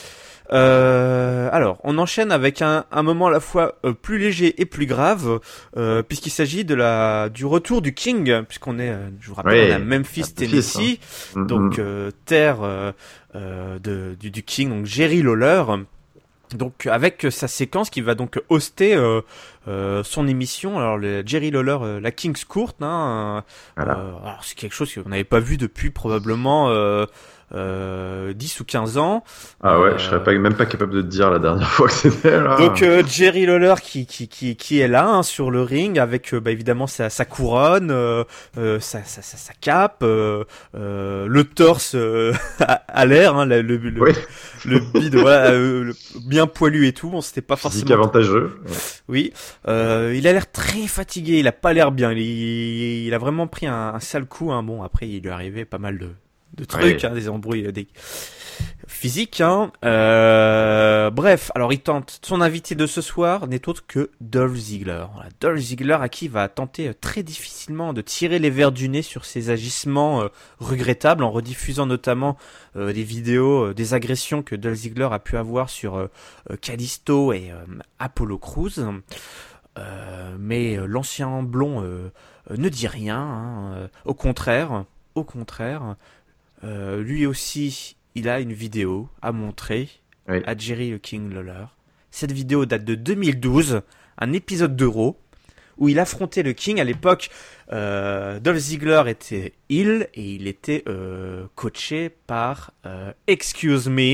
Euh, alors, on enchaîne avec un, un moment à la fois euh, plus léger et plus grave, euh, puisqu'il s'agit de la du retour du King, puisqu'on est, euh, je vous rappelle, Ouais, on est à Memphis, Memphis, Tennessee, hein. donc Hmm, euh, terre euh, euh, de, du, du King, donc Jerry Lawler. Donc avec sa séquence qui va donc hoster euh, euh, son émission, alors le Jerry Lawler, euh, la King's Court, hein, Voilà. euh, alors c'est quelque chose qu'on n'avait pas vu depuis probablement euh, euh, dix ou quinze ans. Ah ouais, Euh, je serais pas, même pas capable de te dire la dernière fois que c'était là. donc euh, Jerry Lawler qui qui qui qui est là hein, sur le ring avec euh, bah, évidemment sa sa couronne, euh, euh, sa, sa sa sa cape, euh, euh, le torse euh, à, à l'air, hein, le le, le, Oui. le bide voilà euh, le- bien poilu et tout. On s'était pas Physique forcément. avantageux. Oui, euh, il a l'air très fatigué. Il a pas l'air bien. Il, il a vraiment pris un, un sale coup. Hein. Bon après il lui est arrivé pas mal de de trucs, Ouais. hein, des embrouilles, des physique, hein. Euh, bref, alors il tente. Son invité de ce soir n'est autre que Dolph Ziggler. Voilà, Dolph Ziggler à qui il va tenter très difficilement de tirer les verres du nez sur ses agissements euh, regrettables en rediffusant notamment euh, des vidéos, euh, des agressions que Dolph Ziggler a pu avoir sur euh, euh, Kalisto et euh, Apollo Crews. Euh, mais euh, l'ancien blond euh, euh, ne dit rien. Hein, euh, au contraire, au contraire, euh, lui aussi. Il a une vidéo à montrer Oui. à Jerry le King Lawler. Cette vidéo date de deux mille douze, un épisode d'Euro, où il affrontait le King. À l'époque, euh, Dolph Ziggler était heel et il était euh, coaché par, euh, excuse me,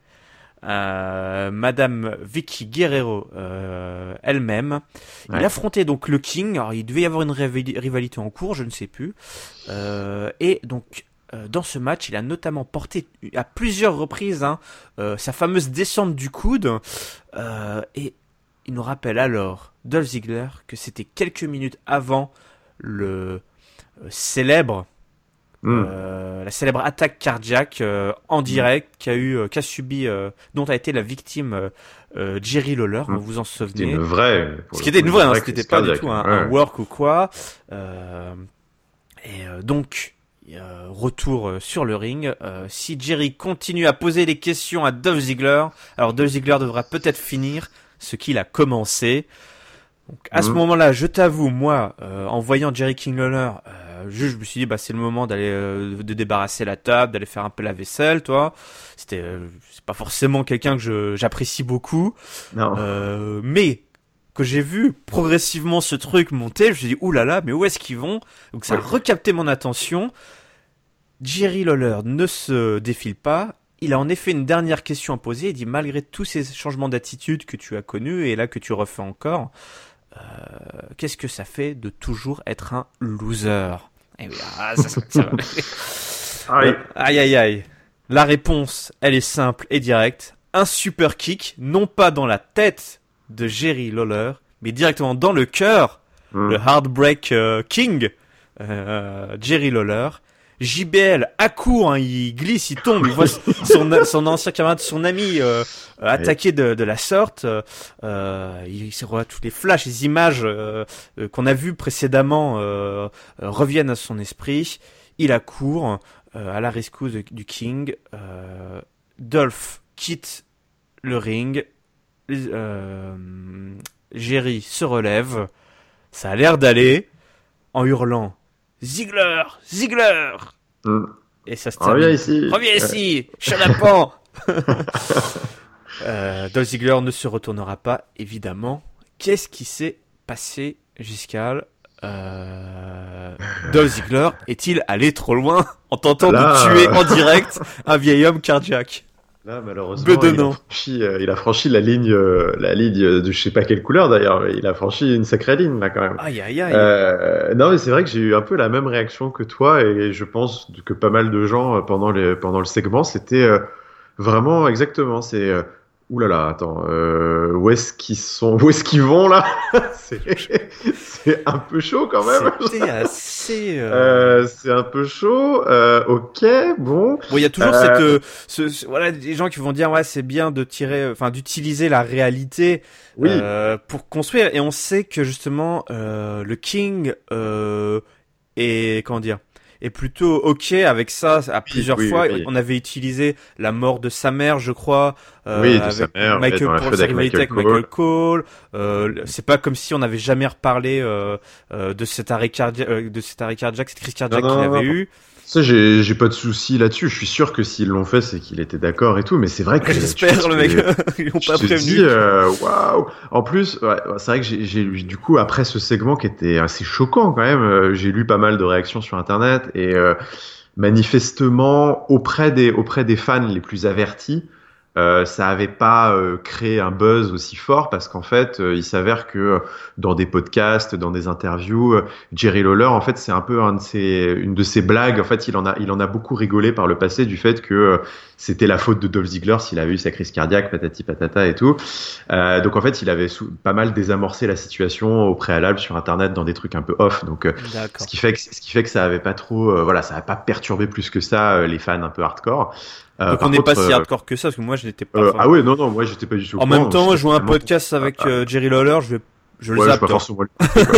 euh, Madame Vicky Guerrero euh, elle-même. Ouais. Il affrontait donc le King. Alors, il devait y avoir une rivali- rivalité en cours, je ne sais plus. Euh, et donc... Dans ce match, il a notamment porté à plusieurs reprises hein, euh, sa fameuse descente du coude. Euh, et il nous rappelle alors, Dolph Ziggler, que c'était quelques minutes avant le euh, célèbre, Mm. euh, la célèbre attaque cardiaque euh, en direct qu'a eu, euh, qu'a subi, euh, dont a été la victime euh, euh, Jerry Lawler. Mm. Vous en C'était souvenez? une vraie. pour Ce le qui était coup, une vraie, hein, vraie ce qui n'était crise pas du cardiaque, tout un, ouais. un work ou quoi. Euh, et euh, donc. Euh, retour euh, sur le ring. Euh, si Jerry continue à poser des questions à Dolph Ziggler, alors Dolph Ziggler devra peut-être finir ce qu'il a commencé. Donc à mmh. ce moment-là, je t'avoue, moi, euh, en voyant Jerry King Lawler, euh, je, je me suis dit, bah c'est le moment d'aller euh, de débarrasser la table, d'aller faire un peu la vaisselle, toi. C'était, euh, c'est pas forcément quelqu'un que je, j'apprécie beaucoup, non. Euh, mais que j'ai vu progressivement ce truc monter, je me suis dit, oulala, mais où est-ce qu'ils vont? Donc ça a recapté mon attention. Jerry Lawler ne se défile pas. Il a en effet une dernière question à poser. Il dit, malgré tous ces changements d'attitude que tu as connus et là que tu refais encore, euh, qu'est-ce que ça fait de toujours être un loser? Eh oui, ah, ça, ça, ça va. Aïe. aïe, aïe, aïe. La réponse, elle est simple et directe. Un super kick, non pas dans la tête de Jerry Lawler, mais directement dans le cœur, mmh. le Heartbreak euh, King, euh, Jerry Lawler. J B L accourt, hein, il glisse, il tombe, il voit son, son ancien camarade, son ami euh, attaqué de, de la sorte. Euh, il se voit tous les flashs, les images euh, euh, qu'on a vues précédemment euh, euh, reviennent à son esprit. Il accourt euh, à la rescousse de, du King. Euh, Dolph quitte le ring. Euh, Jerry se relève. Ça a l'air d'aller en hurlant. Ziggler, Ziggler. Mm. Et ça se termine. Reviens ici. Reviens ici, chenapan. euh, Dolph Ziggler ne se retournera pas, évidemment. Qu'est-ce qui s'est passé, Giscal? euh... Dolph Ziggler est-il allé trop loin en tentant Là, de tuer euh... en direct un vieil homme cardiaque? Là, malheureusement, il a, franchi, euh, il a franchi la ligne, euh, la ligne de je sais pas quelle couleur d'ailleurs. Il a franchi une sacrée ligne là quand même. Aïe aïe aïe. Euh, non, mais c'est vrai que j'ai eu un peu la même réaction que toi et je pense que pas mal de gens pendant les pendant le segment, c'était euh, vraiment exactement. C'est euh, ouh là là, attends, euh, où est-ce qu'ils sont, où est-ce qu'ils vont là? c'est, c'est un peu chaud quand même. C'était assez. Euh... Euh, c'est un peu chaud. Euh, ok, bon. Bon, il y a toujours euh... cette, euh, ce, ce, voilà, des gens qui vont dire ouais, c'est bien de tirer, enfin, d'utiliser la réalité oui. euh, pour construire. Et on sait que justement, euh, le King euh, est, comment dire, est plutôt ok avec ça. À plusieurs oui, fois, oui, oui. on avait utilisé la mort de sa mère, je crois, euh, oui, de avec sa mère, Michael ouais, pour sa rivalité avec Michael Michael Cole. Euh, c'est pas comme si on n'avait jamais reparlé euh, euh, de cet arrêt cardiaque, euh, de cet arrêt cardiaque, cette crise cardiaque qu'il avait eu. Ça, j'ai, j'ai pas de souci là-dessus. Je suis sûr que s'ils l'ont fait, c'est qu'il était d'accord et tout. Mais c'est vrai que j'espère le mec, ils l'ont pas prévenu. Dis, euh, waouh. En plus, ouais, c'est vrai que j'ai, j'ai lu du coup après ce segment qui était assez choquant quand même. Euh, j'ai lu pas mal de réactions sur Internet et euh, manifestement auprès des auprès des fans les plus avertis. Euh, ça avait pas euh, créé un buzz aussi fort parce qu'en fait, euh, il s'avère que euh, dans des podcasts, dans des interviews, euh, Jerry Lawler, en fait, c'est un peu un de ses, une de ses blagues. En fait, il en a, il en a beaucoup rigolé par le passé du fait que euh, c'était la faute de Dolph Ziggler s'il avait eu sa crise cardiaque, patati patata et tout. Euh, donc en fait, il avait sous, pas mal désamorcé la situation au préalable sur Internet dans des trucs un peu off. Donc euh, ce qui fait que, ce qui fait que ça avait pas trop, euh, voilà, ça a pas perturbé plus que ça euh, les fans un peu hardcore. Euh, Donc on n'est pas si hardcore que ça parce que moi je n'étais pas. Euh, ah ouais non non moi j'étais pas du tout. En même temps je vois un podcast avec euh, Jerry Lawler je vais je le ouais, zappe. Je pas forcément le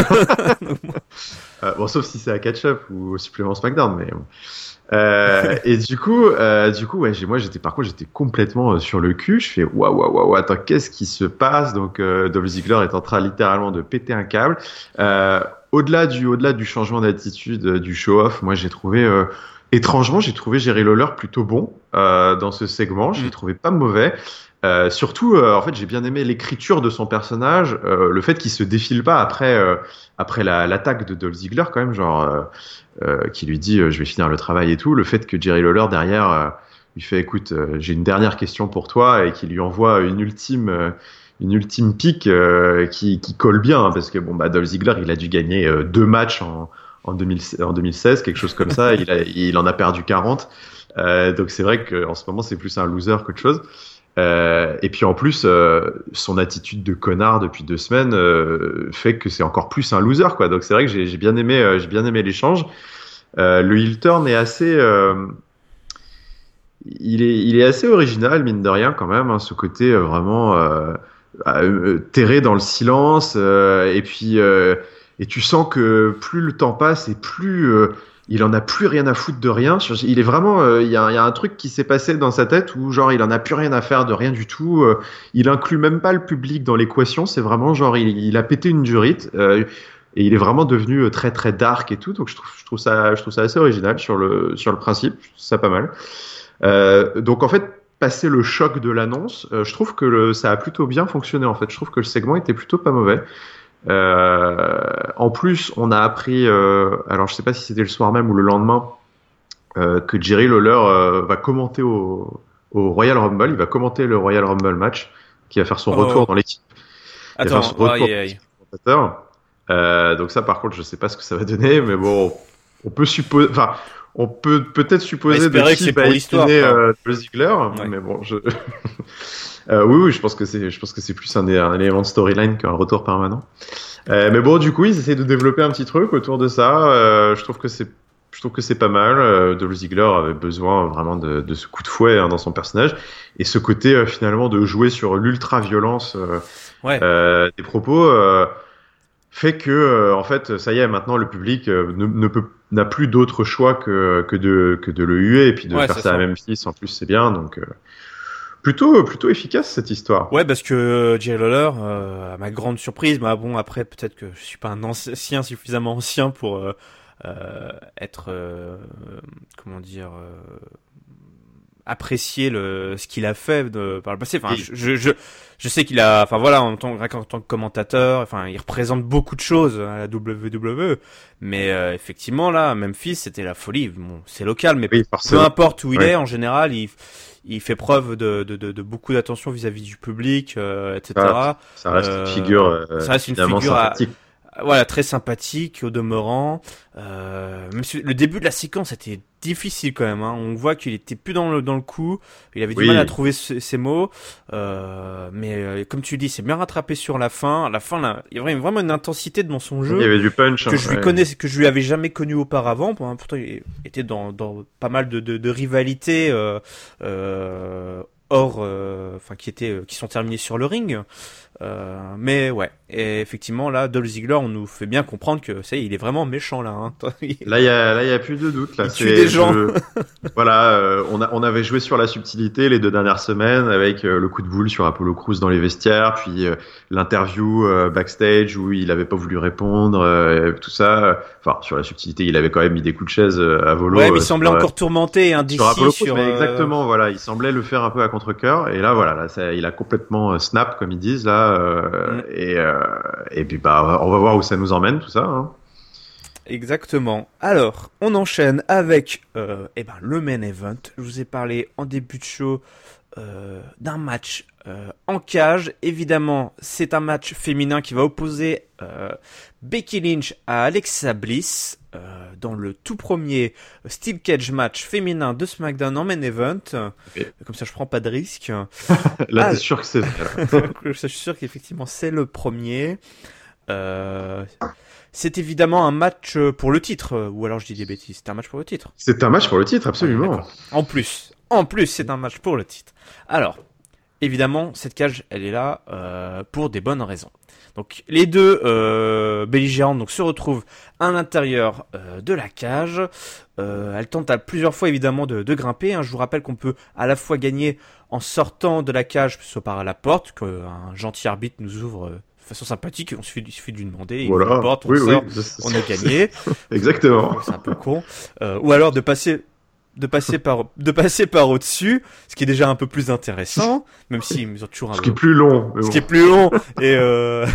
euh, bon sauf si c'est à catch-up ou au supplément SmackDown mais. Bon. Euh, et du coup euh, du coup ouais j'ai, moi j'étais par contre j'étais complètement euh, sur le cul. Je fais waouh waouh waouh attends qu'est-ce qui se passe donc euh, Dolph Ziggler est en train littéralement de péter un câble. Euh, au-delà du au-delà du changement d'attitude euh, du show-off moi j'ai trouvé euh, étrangement, j'ai trouvé Jerry Lawler plutôt bon euh, dans ce segment. Je l'ai trouvé pas mauvais. Euh, surtout, euh, en fait, j'ai bien aimé l'écriture de son personnage, euh, le fait qu'il se défile pas après euh, après la, l'attaque de Dolph Ziggler quand même, genre euh, euh, qui lui dit euh, je vais finir le travail et tout. Le fait que Jerry Lawler derrière euh, lui fait écoute, euh, j'ai une dernière question pour toi et qu'il lui envoie une ultime euh, une ultime pique euh, qui qui colle bien hein, parce que bon bah Dolph Ziggler il a dû gagner euh, deux matchs en En, deux mille, en deux mille seize, quelque chose comme ça, il, a, il en a perdu quarante. Euh, donc c'est vrai qu'en ce moment, c'est plus un loser qu'autre chose. Euh, et puis en plus, euh, son attitude de connard depuis deux semaines euh, fait que c'est encore plus un loser, quoi. Donc c'est vrai que j'ai, j'ai bien aimé, euh, j'ai bien aimé l'échange. Euh, le heel turn est assez, euh, il est, il est assez original mine de rien quand même. Hein, ce côté euh, vraiment euh, euh, terré dans le silence euh, et puis. Euh, Et tu sens que plus le temps passe et plus euh, il en a plus rien à foutre de rien. Il est vraiment, euh, il y a, il y a un truc qui s'est passé dans sa tête où genre il en a plus rien à faire de rien du tout. Euh, il inclut même pas le public dans l'équation. C'est vraiment genre il, il a pété une durite euh, et il est vraiment devenu très très dark et tout. Donc je trouve, je trouve ça, je trouve ça assez original sur le sur le principe. Je trouve ça pas mal. Euh, donc en fait, passé le choc de l'annonce, euh, je trouve que le, ça a plutôt bien fonctionné en fait. Je trouve que le segment était plutôt pas mauvais. Euh, en plus, on a appris, euh, alors je sais pas si c'était le soir même ou le lendemain, euh, que Jerry Lawler euh, va commenter au, au Royal Rumble. Il va commenter le Royal Rumble match, qui va faire son Oh. retour dans l'équipe. Il va Attends, faire son retour aïe, aïe. commentateur. Euh, donc ça, par contre, je sais pas ce que ça va donner, mais bon, on peut supposer, enfin, on peut peut-être supposer de qui va éliminer euh, Ziggler, ouais. Mais bon, je. Euh, oui, oui, je pense que c'est, je pense que c'est plus un, un élément de storyline qu'un retour permanent. Euh, mais bon, du coup, ils essaient de développer un petit truc autour de ça. Euh, je trouve que c'est, je trouve que c'est pas mal. Euh, Dolph Ziggler avait besoin vraiment de, de ce coup de fouet hein, dans son personnage et ce côté euh, finalement de jouer sur l'ultra-violence euh, ouais. euh, des propos euh, fait que, euh, en fait, ça y est, maintenant le public euh, ne, ne peut, n'a plus d'autre choix que que de que de le huer et puis de ouais, faire ça à Memphis. En plus, c'est bien donc. Euh, Plutôt, plutôt efficace cette histoire. Ouais, parce que euh, Jerry Lawler, euh, à ma grande surprise, bah bon après peut-être que je suis pas un ancien suffisamment ancien pour euh, euh, être, euh, comment dire, euh, apprécier le ce qu'il a fait de, par le passé. Enfin, je, je, je, je sais qu'il a, enfin voilà, en tant, en tant que commentateur, enfin il représente beaucoup de choses à la W W E, mais euh, effectivement là, Memphis, c'était la folie. Bon, c'est local, mais oui, peu importe où il oui. est, en général, il il fait preuve de, de, de, de beaucoup d'attention vis-à-vis du public, euh, et cetera. Ça, ça reste euh, une figure, euh, ça reste une figure sympathique. À, voilà, très sympathique au demeurant. Euh, même si le début de la séquence était difficile quand même. Hein. On voit qu'il était plus dans le dans le coup. Il avait du oui. mal à trouver ses, ses mots. Euh, mais euh, comme tu dis, c'est bien rattrapé sur la fin. À la fin, là, il y avait vraiment une intensité dans son jeu. Il y avait du punch que hein, je lui ouais. connais, que je lui avais jamais connu auparavant. Pourtant, il était dans dans pas mal de de, de rivalités. Euh, euh, hors, euh, enfin qui étaient, qui sont terminés sur le ring. Euh, mais ouais, et effectivement là, Dolph Ziggler, on nous fait bien comprendre que ça y est, il est vraiment méchant là. Hein. là, il y a, là, il y a plus de doute. Là, il tue des gens. Je... voilà, euh, on a, on avait joué sur la subtilité les deux dernières semaines avec euh, le coup de boule sur Apollo Crews dans les vestiaires, puis euh, l'interview euh, backstage où il avait pas voulu répondre, euh, tout ça. Enfin, sur la subtilité, il avait quand même mis des coups de chaise euh, à volo. Ouais, mais il euh, semblait sur, encore tourmenté, indécis sur Apollo sur. Crews, mais euh... exactement, voilà, il semblait le faire un peu à contre-cœur. Et là, voilà, là, ça, il a complètement euh, snap comme ils disent là. Euh, mm. Et, euh, et puis bah on va voir où ça nous emmène tout ça. Hein. Exactement. Alors on enchaîne avec euh, eh ben le main event. Je vous ai parlé en début de show euh, d'un match euh, en cage. Évidemment, c'est un match féminin qui va opposer euh, Becky Lynch à Alexa Bliss euh, dans le tout premier Steel Cage match féminin de SmackDown en main event. Okay. Comme ça, je prends pas de risque. Là, ah, t'es sûr que c'est vrai. Je suis sûr qu'effectivement, c'est le premier. Euh, c'est évidemment un match pour le titre, ou alors je dis des bêtises. C'est un match pour le titre. C'est un match pour le titre, absolument. Ah, en plus, en plus, c'est un match pour le titre. Alors, évidemment, cette cage, elle est là euh, pour des bonnes raisons. Donc les deux euh, belligérantes donc se retrouvent à l'intérieur euh, de la cage. Euh, elles tentent à plusieurs fois évidemment de, de grimper. Hein. Je vous rappelle qu'on peut à la fois gagner en sortant de la cage, soit par la porte, qu'un gentil arbitre nous ouvre euh, de façon sympathique. On suffit, il suffit de lui demander. Il voilà. ouvre la porte, on oui, sort, oui, on a gagné. Exactement. C'est un peu con. Euh, ou alors de passer. de passer par de passer par au-dessus, ce qui est déjà un peu plus intéressant, même si ils ont toujours un ce qui est plus long, ce bon. qui est plus long et euh...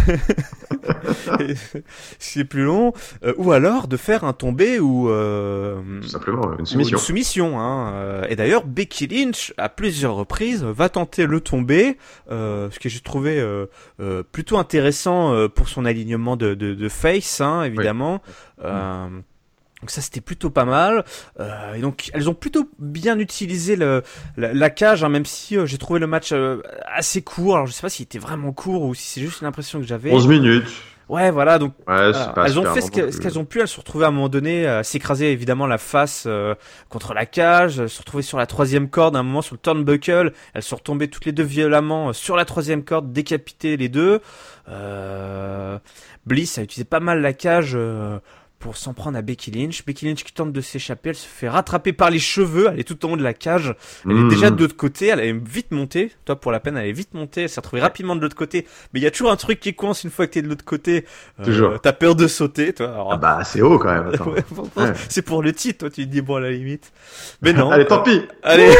et... ce qui est plus long, euh, ou alors de faire un tombé ou euh... tout simplement une soumission. Une soumission, hein. Et d'ailleurs Becky Lynch à plusieurs reprises va tenter le tombé, euh, ce que j'ai trouvé euh, euh, plutôt intéressant euh, pour son alignement de de, de face, hein, évidemment. Oui. Euh... Donc ça c'était plutôt pas mal. Euh, et donc elles ont plutôt bien utilisé le, la, la cage, hein, même si euh, j'ai trouvé le match euh, assez court. Alors je sais pas s'il était vraiment court ou si c'est juste l'impression que j'avais. onze minutes. Ouais, voilà. Donc ouais, voilà. Elles ont fait ce, que, ce qu'elles ont pu. Elles se retrouvaient à un moment donné à s'écraser évidemment la face euh, contre la cage. Elles se retrouvaient sur la troisième corde à un moment sur le turnbuckle. Elles sont retombées toutes les deux violemment sur la troisième corde, décapitées les deux. Euh... Bliss a utilisé pas mal la cage. Euh... pour s'en prendre à Becky Lynch. Becky Lynch qui tente de s'échapper, elle se fait rattraper par les cheveux, elle est tout en haut de la cage, elle mmh. est déjà de l'autre côté, elle est vite montée, toi pour la peine elle est vite montée, elle s'est retrouvée rapidement de l'autre côté, mais il y a toujours un truc qui coince une fois que t'es de l'autre côté, euh, toujours. T'as peur de sauter, toi. Alors, ah bah c'est haut quand même, attends. ouais, bon, ouais. C'est pour le titre, toi tu te dis bon à la limite. Mais non. Allez, tant pis. Allez.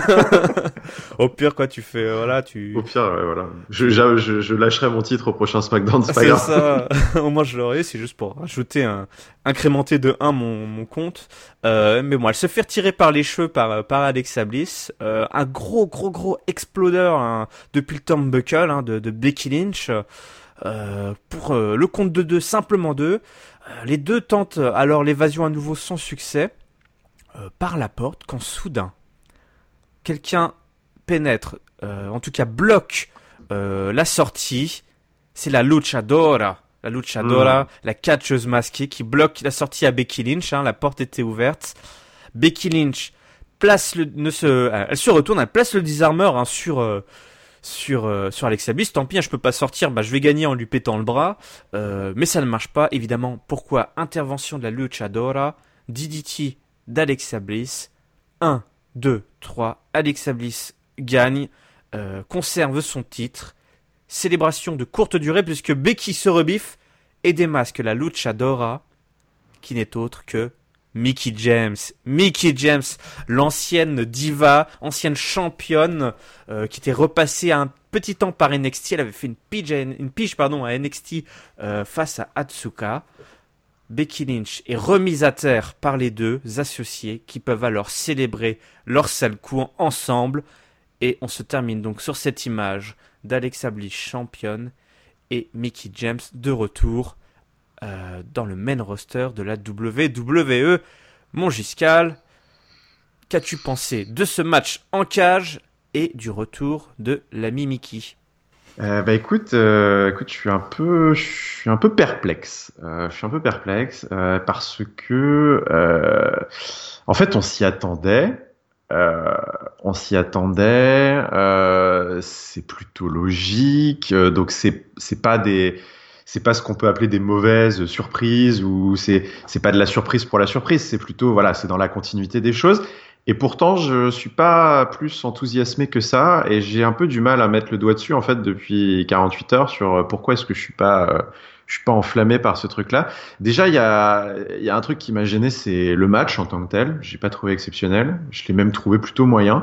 Au pire quoi, tu fais, voilà, tu... Au pire, ouais, voilà. Je, je, je, je lâcherai mon titre au prochain SmackDown, c'est pas grave. C'est ça, au moins je l'aurai, c'est juste pour rajouter un... incrémenter de un mon, mon compte. Euh, mais bon, elle se fait retirer par les cheveux par, par Alexa Bliss. Euh, un gros, gros, gros explodeur hein, depuis le turnbuckle hein, de, de Becky Lynch. Euh, pour euh, le compte de deux, simplement deux. Euh, les deux tentent alors l'évasion à nouveau sans succès euh, par la porte quand soudain, quelqu'un pénètre, euh, en tout cas bloque euh, la sortie. C'est la luchadora. La luchadora, mmh. la catcheuse masquée qui bloque la sortie à Becky Lynch. Hein, la porte était ouverte. Becky Lynch place le, ne se, euh, elle se retourne, elle place le disarmeur hein, sur euh, sur euh, sur Alexa Bliss. Tant pis, hein, je peux pas sortir, bah je vais gagner en lui pétant le bras. Euh, mais ça ne marche pas, évidemment. Pourquoi? Intervention de la luchadora, D D T d'Alexa Bliss. un, deux, trois. Alexa Bliss gagne, euh, conserve son titre. Célébration de courte durée puisque Becky se rebiffe et démasque la luchadora qui n'est autre que Mickie James. Mickie James, l'ancienne diva, ancienne championne euh, qui était repassée un petit temps par N X T. Elle avait fait une pige, une pige pardon, à N X T euh, face à Asuka. Becky Lynch est remise à terre par les deux associés qui peuvent alors célébrer leur sale coup ensemble. Et on se termine donc sur cette image d'Alexa Bliss championne et Mickie James de retour euh, dans le main roster de la W W E. Mon Giscal, qu'as-tu pensé de ce match en cage et du retour de l'ami Mickie? Euh, bah écoute, euh, écoute, je suis un peu, je suis un peu perplexe. Euh, je suis un peu perplexe euh, parce que, euh, en fait, on s'y attendait. Euh, on s'y attendait, euh, c'est plutôt logique, euh, donc c'est c'est pas des c'est pas ce qu'on peut appeler des mauvaises surprises ou c'est c'est pas de la surprise pour la surprise, c'est plutôt voilà, c'est dans la continuité des choses. Et pourtant, je suis pas plus enthousiasmé que ça et j'ai un peu du mal à mettre le doigt dessus en fait depuis quarante-huit heures sur pourquoi est-ce que je suis pas euh, je suis pas enflammé par ce truc-là. Déjà, il y a, il y a un truc qui m'a gêné, c'est le match en tant que tel. J'ai pas trouvé exceptionnel. Je l'ai même trouvé plutôt moyen.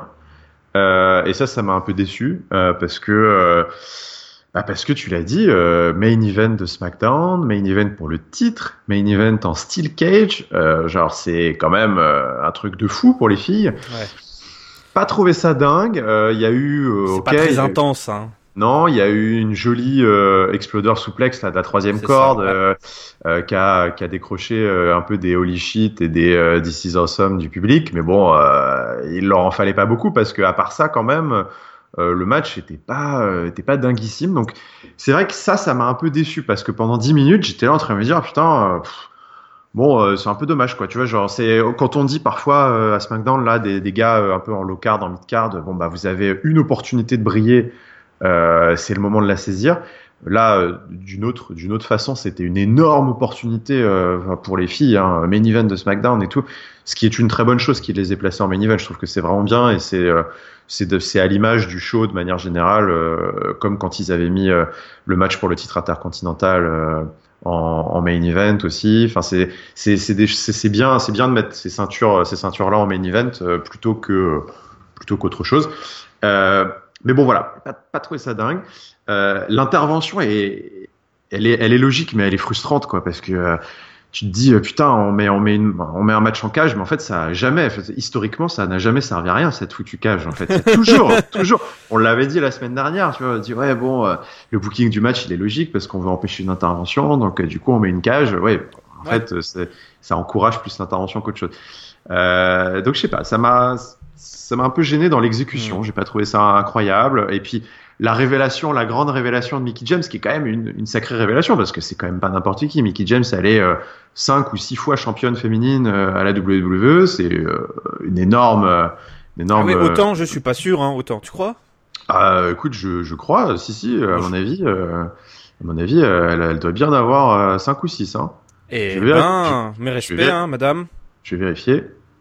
Euh, et ça, ça m'a un peu déçu euh, parce que, euh, bah parce que tu l'as dit, euh, main event de SmackDown, main event pour le titre, main event en steel cage. Euh, genre, c'est quand même euh, un truc de fou pour les filles. Ouais. Pas trouvé ça dingue. Il euh, y a eu. Euh, c'est okay, pas très intense, hein. Non, il y a eu une jolie euh, explodeur souplex là, de la troisième c'est corde ça, ouais. euh, euh, qui, a, qui a décroché euh, un peu des holy shit et des euh, This is awesome du public. Mais bon, euh, il leur en fallait pas beaucoup parce que à part ça, quand même, euh, le match était pas, euh, était pas dinguissime. Donc c'est vrai que ça, ça m'a un peu déçu parce que pendant dix minutes, j'étais là en train de me dire putain. Euh, pff, Bon, euh, c'est un peu dommage, quoi. Tu vois, genre, c'est quand on dit parfois euh, à SmackDown là, des, des gars euh, un peu en low card, en mid card, bon bah vous avez une opportunité de briller. Euh, c'est le moment de la saisir. Là, euh, d'une autre, d'une autre façon, c'était une énorme opportunité euh, pour les filles, hein, main event de SmackDown et tout, ce qui est une très bonne chose qu'ils les aient placés en main event. Je trouve que c'est vraiment bien et c'est, euh, c'est, de, c'est à l'image du show de manière générale, euh, comme quand ils avaient mis euh, le match pour le titre intercontinental euh, en, en main event aussi. Enfin, c'est, c'est, c'est, des, c'est, c'est bien, c'est bien de mettre ces ceintures, ces ceintures-là en main event euh, plutôt que, plutôt qu'autre chose. Euh, Mais bon, voilà, pas, pas trouvé ça dingue. Euh, l'intervention est, elle est, elle est logique, mais elle est frustrante, quoi, parce que euh, tu te dis, euh, putain, on met, on met, une, on met un match en cage, mais en fait, ça a jamais, historiquement, ça n'a jamais servi à rien cette foutue cage. En fait, c'est toujours, toujours. On l'avait dit la semaine dernière, tu vois, on dit ouais, bon, euh, le booking du match, il est logique parce qu'on veut empêcher une intervention, donc euh, du coup, on met une cage. Ouais, en ouais. fait, c'est, ça encourage plus l'intervention qu'autre chose. Euh, donc, je sais pas, ça m'a. Ça m'a un peu gêné dans l'exécution. Mmh. J'ai pas trouvé ça incroyable. Et puis, la révélation, la grande révélation de Mickie James, qui est quand même une, une sacrée révélation, parce que c'est quand même pas n'importe qui. Mickie James, elle est euh, cinq ou six fois championne féminine euh, à la W W E. C'est euh, une énorme, euh, une énorme. Ah oui, autant, je suis pas sûr, hein, autant, tu crois? Ah, écoute, je, je crois. Si, si, à mon avis, euh, à mon avis, euh, elle, elle doit bien avoir euh, cinq ou six, hein. Eh Je vais, ben, je, mes je respects, vais, hein, madame. je vais vérifier.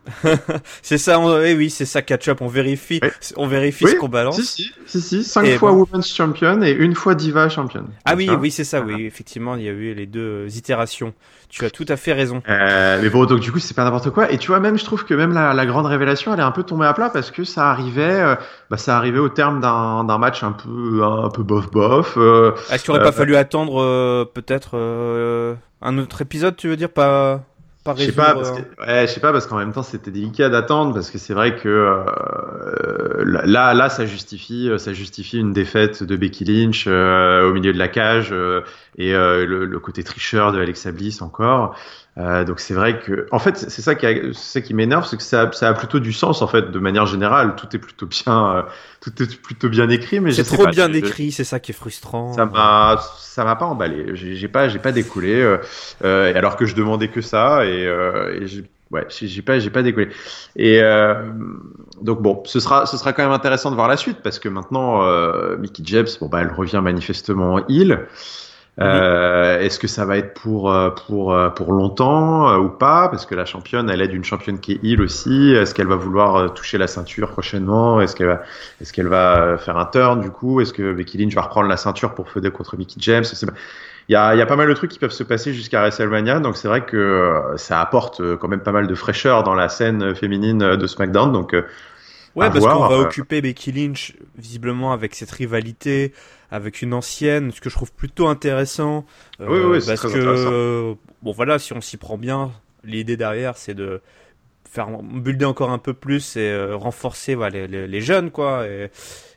C'est ça, on... eh oui, c'est ça, catch-up. On vérifie, Oui, on vérifie oui, ce qu'on si, balance. si, si, si, cinq Eh fois ben. Women's Champion et une fois Diva Champion. Ah Donc, oui, hein. oui, c'est ça, oui. Effectivement, il y a eu les deux itérations. Tu as tout à fait raison. Euh, mais bon, donc du coup, c'est pas n'importe quoi. Et tu vois, même, je trouve que même la, la grande révélation, elle est un peu tombée à plat parce que ça arrivait, euh, bah, ça arrivait au terme d'un d'un match un peu, un peu bof bof. Euh, Est-ce qu'il aurait euh, pas fallu attendre euh, peut-être euh, un autre épisode, tu veux dire, pas, pas je sais pas résoudre parce que, euh, ouais, je sais pas parce qu'en même temps, c'était délicat d'attendre parce que c'est vrai que euh, là, là, ça justifie, ça justifie une défaite de Becky Lynch euh, au milieu de la cage euh, et euh, le, le côté tricheur de Alexa Bliss encore. Euh, donc c'est vrai que, en fait, c'est ça qui, a, c'est ça qui m'énerve, c'est que ça, ça a plutôt du sens en fait, de manière générale. Tout est plutôt bien, euh, tout est plutôt bien écrit, mais je C'est sais trop pas. bien je- je- écrit, c'est ça qui est frustrant. ça euh. m'a, ça m'a pas emballé. J'ai j'ai pas, j'ai pas décollé. Euh, euh, alors que je demandais que ça et, euh, et j'ai, ouais, j'ai j'ai pas, j'ai pas décollé. Et euh, donc bon, ce sera, ce sera quand même intéressant de voir la suite parce que maintenant, euh, Mickie James, bon bah, elle revient manifestement en heel. Mhm. Euh, est-ce que ça va être pour euh, pour euh, pour longtemps euh, ou pas? Parce que la championne, elle aide une championne qui est heel aussi. Est-ce qu'elle va vouloir euh, toucher la ceinture prochainement? Est-ce qu'elle va est-ce qu'elle va euh, faire un turn du coup? Est-ce que Becky Lynch va reprendre la ceinture pour feuder contre Mickie James? C'est- Il y a il y a pas mal de trucs qui peuvent se passer jusqu'à WrestleMania, donc c'est vrai que euh, ça apporte euh, quand même pas mal de fraîcheur dans la scène féminine euh, de SmackDown. Donc euh, à Ouais, parce qu'on va voir. Euh, occuper Becky Lynch visiblement avec cette rivalité avec une ancienne, ce que je trouve plutôt intéressant, oui, oui, euh, oui, c'est parce très que intéressant. euh, bon voilà, si on s'y prend bien, l'idée derrière c'est de faire builder encore un peu plus et euh, renforcer voilà, les, les, les jeunes quoi. Et,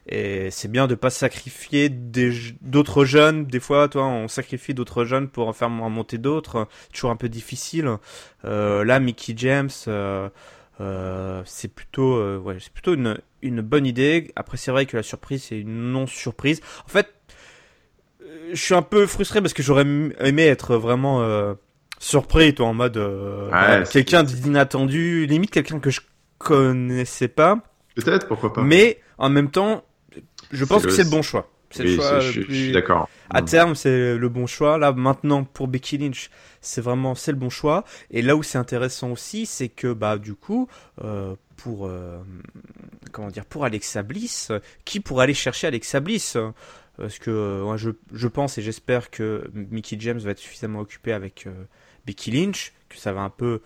et c'est bien de pas sacrifier des, d'autres jeunes. Des fois, toi, on sacrifie d'autres jeunes pour en faire monter d'autres. C'est toujours un peu difficile. Euh, là, Mickie James. Euh, euh, c'est plutôt, euh, ouais, c'est plutôt une, une bonne idée. Après, c'est vrai que la surprise, c'est une non-surprise. En fait, euh, je suis un peu frustré parce que j'aurais aimé être vraiment euh, surpris, toi, en mode euh, voilà, Ouais, c'est, quelqu'un c'est- d'inattendu, limite quelqu'un que je connaissais pas. peut-être, pourquoi pas. Mais en même temps, je C'est pense que le, c'est le bon choix. C'est le oui, choix c'est- le je, je suis plus. d'accord. À Mm. terme, c'est le bon choix. Là, maintenant, pour Becky Lynch, c'est vraiment c'est le bon choix. Et là où c'est intéressant aussi, c'est que bah du coup, euh, pour euh, comment dire, pour Alexa Bliss, euh, qui pourrait aller chercher Alexa Bliss? euh, Parce que euh, moi, je je pense et j'espère que Mickie James va être suffisamment occupée avec euh, Becky Lynch, que ça va un peu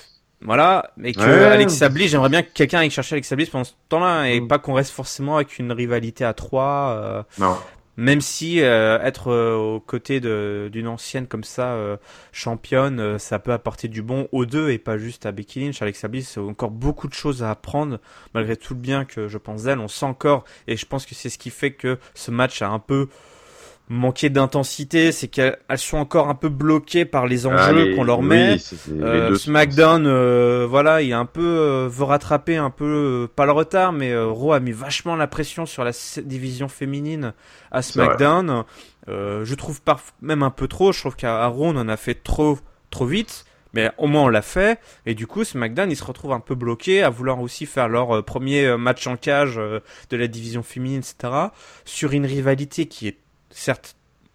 voilà, mais que Ouais. Alexa Bliss, j'aimerais bien que quelqu'un aille chercher Alexa Bliss pendant ce temps-là et Mm. pas qu'on reste forcément avec une rivalité à trois. euh, Non. même si euh, être euh, aux côtés de, d'une ancienne comme ça, euh, championne, euh, ça peut apporter du bon aux deux et pas juste à Becky Lynch. Alexa Bliss a encore beaucoup de choses à apprendre, malgré tout le bien que je pense d'elle. On sent encore, et je pense que c'est ce qui fait que ce match a un peu manqué d'intensité, c'est qu'elles elles sont encore un peu bloquées par les Ah, enjeux qu'on les, leur met. oui, c'était les Euh, deux. sont- SmackDown, euh, voilà, il a un peu euh, veut rattraper un peu euh, pas le retard, mais euh, Raw a mis vachement la pression sur la s- division féminine à C'est vrai. SmackDown. Euh, je trouve par même un peu trop. Je trouve qu'à à Raw on en a fait trop trop vite, mais au moins on l'a fait. Et du coup SmackDown il se retrouve un peu bloqué à vouloir aussi faire leur euh, premier euh, match en cage euh, de la division féminine, et cetera. Sur une rivalité qui est certes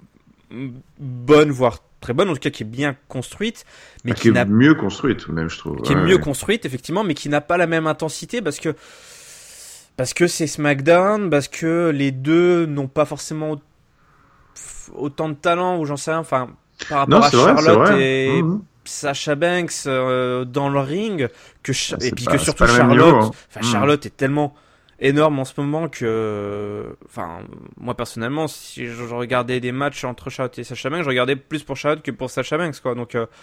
bonne, voire très bonne, en tout cas qui est bien construite, mais Ah, qui qui est n'a mieux construit tout de même, je trouve. qui est Ouais, mieux ouais. construite effectivement, mais qui n'a pas la même intensité parce que parce que c'est SmackDown, parce que les deux n'ont pas forcément autant de talent ou j'en sais rien, enfin par Non, rapport à c'est vrai, c'est Charlotte vrai. et Mhm. Sasha Banks euh, dans le ring, que Cha- et C'est puis pas, que c'est surtout pas le même Charlotte, niveau. Hein. enfin Mhm. Charlotte est tellement énorme en ce moment que, enfin moi personnellement, si je, je regardais des matchs entre Charlotte et Sasha Banks, je regardais plus pour Charlotte que pour Sasha Banks quoi. Donc euh,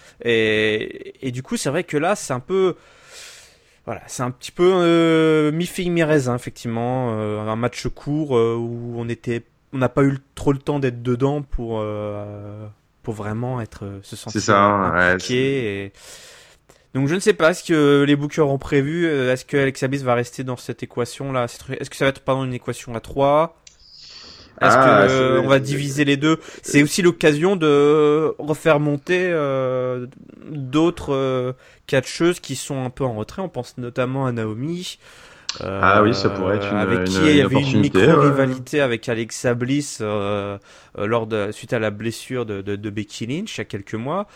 et et du coup c'est vrai que là c'est un peu voilà, c'est un petit peu euh, mi-figue mi-raisin effectivement, euh, un match court euh, où on était, on n'a pas eu le- trop le temps d'être dedans pour euh, pour vraiment être se C'est sentir ça. Hein, ouais, c'est- impliqué. Et... Donc je ne sais pas ce que les bookers ont prévu. euh, Est-ce que Alexa Bliss va rester dans cette équation là? Est-ce que ça va être pardon une équation à trois? Est-ce que Ah, euh, on va c'est- diviser les deux? C'est aussi l'occasion de refaire monter euh, d'autres euh, catcheuses qui sont un peu en retrait. On pense notamment à Naomi, euh, Ah oui, ça pourrait être une, avec une, qui une il y avait une opportunité. micro-rivalité avec Alexa Bliss euh, euh, lors de suite à la blessure de, de, de Becky Lynch il y a quelques mois.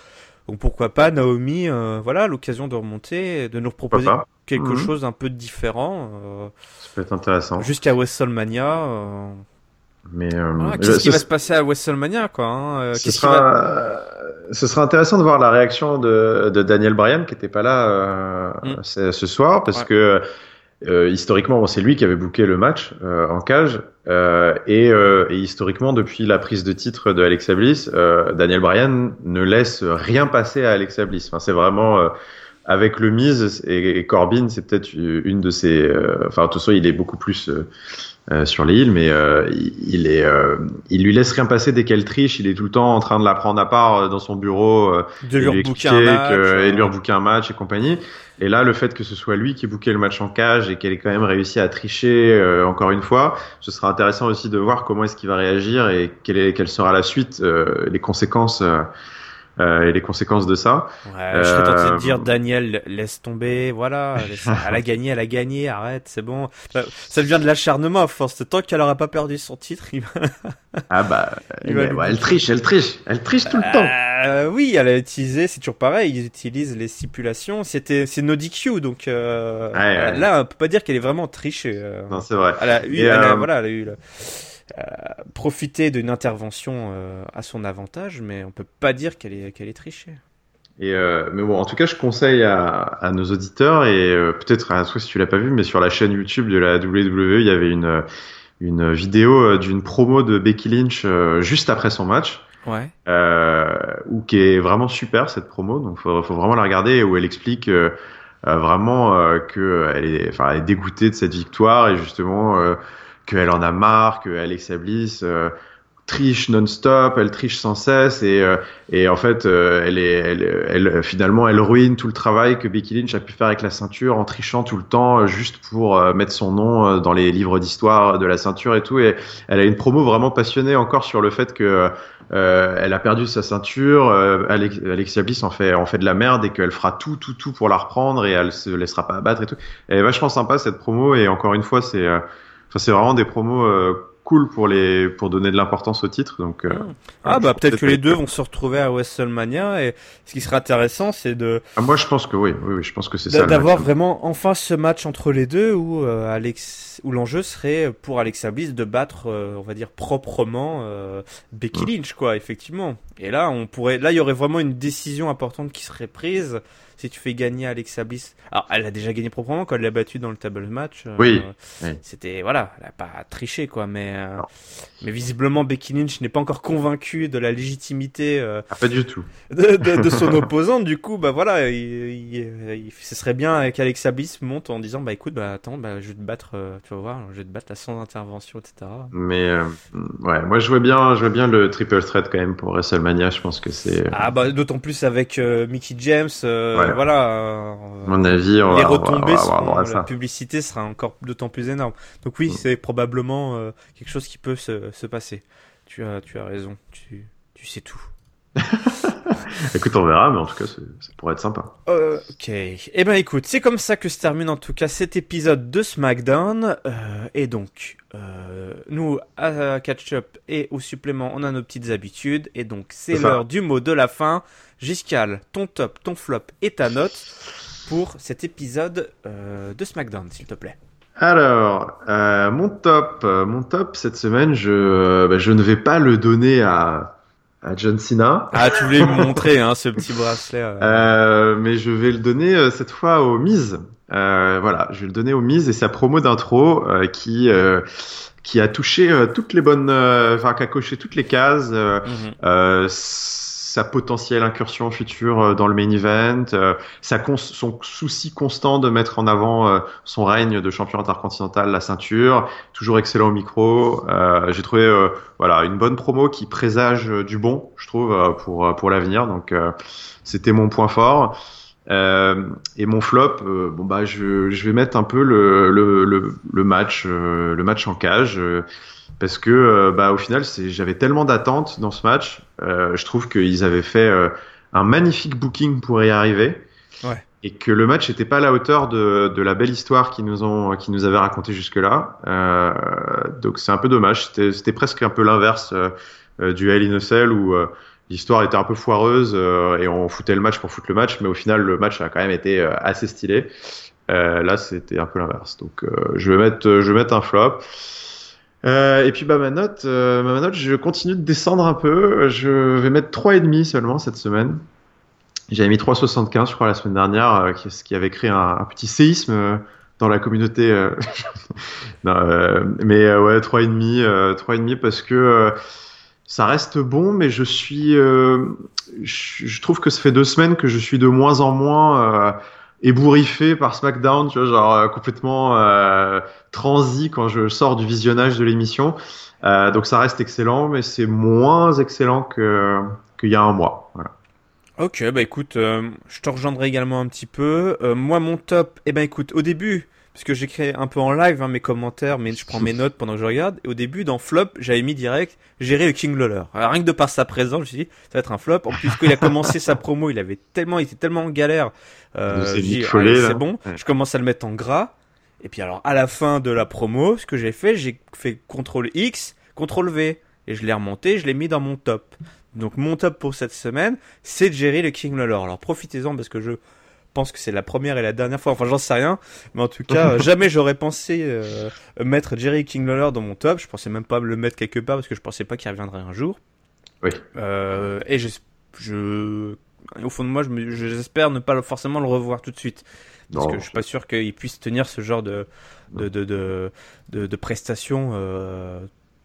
Donc pourquoi pas Naomi, euh, voilà, l'occasion de remonter, et de nous proposer quelque mmh. chose d'un peu différent. Euh, Ça peut être intéressant. Jusqu'à WrestleMania. Euh... Mais euh, voilà, qu'est-ce qui va se passer à WrestleMania, quoi, hein, ce, sera, va... ce sera intéressant de voir la réaction de, de Daniel Bryan, qui n'était pas là euh, mmh. ce, ce soir, parce ouais. que euh, historiquement, bon, c'est lui qui avait booké le match euh, en cage, euh, et, euh, et historiquement, depuis la prise de titre de Alexa Bliss, euh, Daniel Bryan ne laisse rien passer à Alexa Bliss. Enfin, c'est vraiment euh, avec le Miz et, et Corbin, c'est peut-être une de ses. Euh, enfin, de toute façon, il est beaucoup plus. Euh, Euh, sur les îles, mais euh, il, il est, euh, il lui laisse rien passer dès qu'elle triche. Il est tout le temps en train de la prendre à part euh, dans son bureau, euh, de lui expliquer un match, que, euh... et lui rebooker un match et compagnie. Et là, le fait que ce soit lui qui ait booké le match en cage et qu'elle ait quand même réussi à tricher euh, encore une fois, ce sera intéressant aussi de voir comment est-ce qu'il va réagir et quelle, est, quelle sera la suite, euh, les conséquences. Euh, Euh, et les conséquences de ça. Ouais, je serais tenté de dire Daniel, laisse tomber, voilà, laisse, elle a gagné, elle a gagné, arrête, c'est bon. Ça, ça devient de l'acharnement à force. Tant qu'elle aura pas perdu son titre, il va... Ah bah, elle, ouais, elle triche, elle triche, elle triche tout le temps. Euh, oui, elle a utilisé, c'est toujours pareil, ils utilisent les stipulations. C'était, c'est no D Q, donc euh, ouais, ouais. Là, on peut pas dire qu'elle est vraiment trichée. Euh, non, c'est vrai. Elle a eu, elle a, euh... voilà, elle a eu. Le... Euh, profiter d'une intervention euh, à son avantage, mais on peut pas dire qu'elle est qu'elle est trichée. Et euh, mais bon, en tout cas, je conseille à, à nos auditeurs et euh, peut-être à toi si tu l'as pas vu, mais sur la chaîne YouTube de la W W E, il y avait une une vidéo d'une promo de Becky Lynch euh, juste après son match. Ouais. Euh, où qui est vraiment super cette promo, donc faut faut vraiment la regarder, où elle explique euh, euh, vraiment euh, que elle est, enfin, elle est dégoûtée de cette victoire et justement. Euh, qu'elle en a marre, que Alexa Bliss euh, triche non-stop, elle triche sans cesse et euh, et en fait euh, elle est elle, elle finalement elle ruine tout le travail que Becky Lynch a pu faire avec la ceinture en trichant tout le temps juste pour euh, mettre son nom euh, dans les livres d'histoire de la ceinture et tout, et elle a une promo vraiment passionnée encore sur le fait que euh, elle a perdu sa ceinture, euh, Alex, Alexia Bliss en fait en fait de la merde et qu'elle fera tout tout tout pour la reprendre et elle se laissera pas abattre et tout. Elle est vachement sympa cette promo et encore une fois c'est euh, Enfin, c'est vraiment des promos euh, cool pour les pour donner de l'importance au titre. Donc, euh, mmh. ah bah peut-être que les deux vont se retrouver à WrestleMania et ce qui serait intéressant, c'est de. Ah, moi, je pense que oui, oui, oui je pense que c'est ça. D'avoir vraiment enfin ce match entre les deux où euh, Alex, où l'enjeu serait pour Alexa Bliss de battre, euh, on va dire proprement euh, Becky mmh. Lynch, quoi, effectivement. Et là, on pourrait, là, il y aurait vraiment une décision importante qui serait prise. Si tu fais gagner Alexa Bliss, alors elle a déjà gagné proprement quand elle l'a battue dans le table match. Oui. Euh, oui. C'était voilà, elle a pas triché quoi, mais euh, mais visiblement Becky Lynch n'est pas encore convaincue de la légitimité. Euh, ah, pas du tout. De, de, de son opposante. Du coup, bah voilà, il, il, il, ce serait bien qu'Alexa Bliss monte en disant bah écoute, bah attends, bah je vais te battre, euh, tu vas voir, je vais te battre à sans intervention, et cetera. Mais euh, ouais, moi je vois bien, je vois bien le triple threat quand même pour WrestleMania. Je pense que c'est. Ah bah d'autant plus avec euh, Mickie James. Euh, ouais. Voilà, euh, mon avis, on les va, retombées, on va, seront, on va la publicité sera encore d'autant plus énorme. Donc oui, mm. c'est probablement euh, quelque chose qui peut se, se passer. Tu as, tu as raison, tu, tu sais tout. Écoute, on verra, mais en tout cas, ça pourrait être sympa. Euh, ok. Eh ben, écoute, c'est comme ça que se termine en tout cas cet épisode de SmackDown. Euh, et donc, euh, nous, à Catch Up et au supplément, on a nos petites habitudes. Et donc, c'est, c'est l'heure du mot de la fin. Giscal, ton top, ton flop et ta note pour cet épisode euh, de SmackDown, s'il te plaît. Alors, euh, mon top, euh, mon top cette semaine, je, euh, bah, je ne vais pas le donner à, à John Cena. Ah, tu voulais me montrer hein, ce petit bracelet. Euh... Euh, mais je vais le donner euh, cette fois au Miz. Euh, voilà, je vais le donner au Miz et sa promo d'intro euh, qui euh, qui a touché euh, toutes les bonnes, enfin euh, qui a coché toutes les cases. Euh, mm-hmm. euh, sa potentielle incursion future dans le main event, euh, sa cons- son souci constant de mettre en avant euh, son règne de champion intercontinental, la ceinture, toujours excellent au micro. Euh, j'ai trouvé euh, voilà une bonne promo qui présage euh, du bon, je trouve, euh, pour pour l'avenir. Donc euh, c'était mon point fort. Euh, et mon flop, euh, bon bah je je vais mettre un peu le le le, le match euh, le match en cage. Euh, Parce que euh, bah au final c'est j'avais tellement d'attentes dans ce match, euh, je trouve qu'ils avaient fait euh, un magnifique booking pour y arriver, ouais. Et que le match n'était pas à la hauteur de de la belle histoire qu'ils nous ont qu'ils nous avaient raconté jusque là. Euh, donc c'est un peu dommage. C'était c'était presque un peu l'inverse euh, euh, du Hell in a Cell où euh, l'histoire était un peu foireuse euh, et on foutait le match pour foutre le match, mais au final, le match a quand même été euh, assez stylé. Euh, là, c'était un peu l'inverse. Donc, euh, je vais mettre, je vais mettre un flop. Euh, et puis, bah, ma note, euh, ma note, je continue de descendre un peu. Je vais mettre trois virgule cinq seulement cette semaine. J'avais mis trois virgule soixante-quinze, je crois, la semaine dernière, euh, qui, ce qui avait créé un, un petit séisme euh, dans la communauté. Euh... non, euh, mais euh, ouais, trois virgule cinq, euh, trois virgule cinq parce que euh, ça reste bon, mais je suis, euh, je, je trouve que ça fait deux semaines que je suis de moins en moins euh, ébouriffé par SmackDown, tu vois, genre euh, complètement euh, transi quand je sors du visionnage de l'émission. Euh, donc ça reste excellent, mais c'est moins excellent que qu'il y a un mois. Voilà. Ok, bah écoute, euh, je te rejoindrai également un petit peu. Euh, moi, mon top, eh ben écoute, au début, parce que j'écris un peu en live hein, mes commentaires, mais je prends mes notes pendant que je regarde. Et au début, dans flop, j'avais mis direct gérer le King Lawler. Alors, rien que de par sa présence, je me suis dit, ça va être un flop. En plus, quand il a commencé sa promo, il avait tellement, il était tellement en galère. Euh, C'est j'ai dit, Mick Foley, allez, là. c'est bon. Ouais. Je commence à le mettre en gras. Et puis alors, à la fin de la promo, ce que j'ai fait, j'ai fait contrôle X, contrôle V. Et je l'ai remonté, je l'ai mis dans mon top. Donc mon top pour cette semaine, c'est de gérer le King Lawler. Alors profitez-en parce que je pense que c'est la première et la dernière fois, enfin j'en sais rien, mais en tout cas, jamais j'aurais pensé euh, mettre Jerry King Lawler dans mon top. Je pensais même pas le mettre quelque part parce que je pensais pas qu'il reviendrait un jour. Oui. Euh, et je, je, au fond de moi, je me, j'espère ne pas forcément le revoir tout de suite. Parce Non, que je suis pas sûr qu'il puisse tenir ce genre de, de, de, de, de, de prestations euh,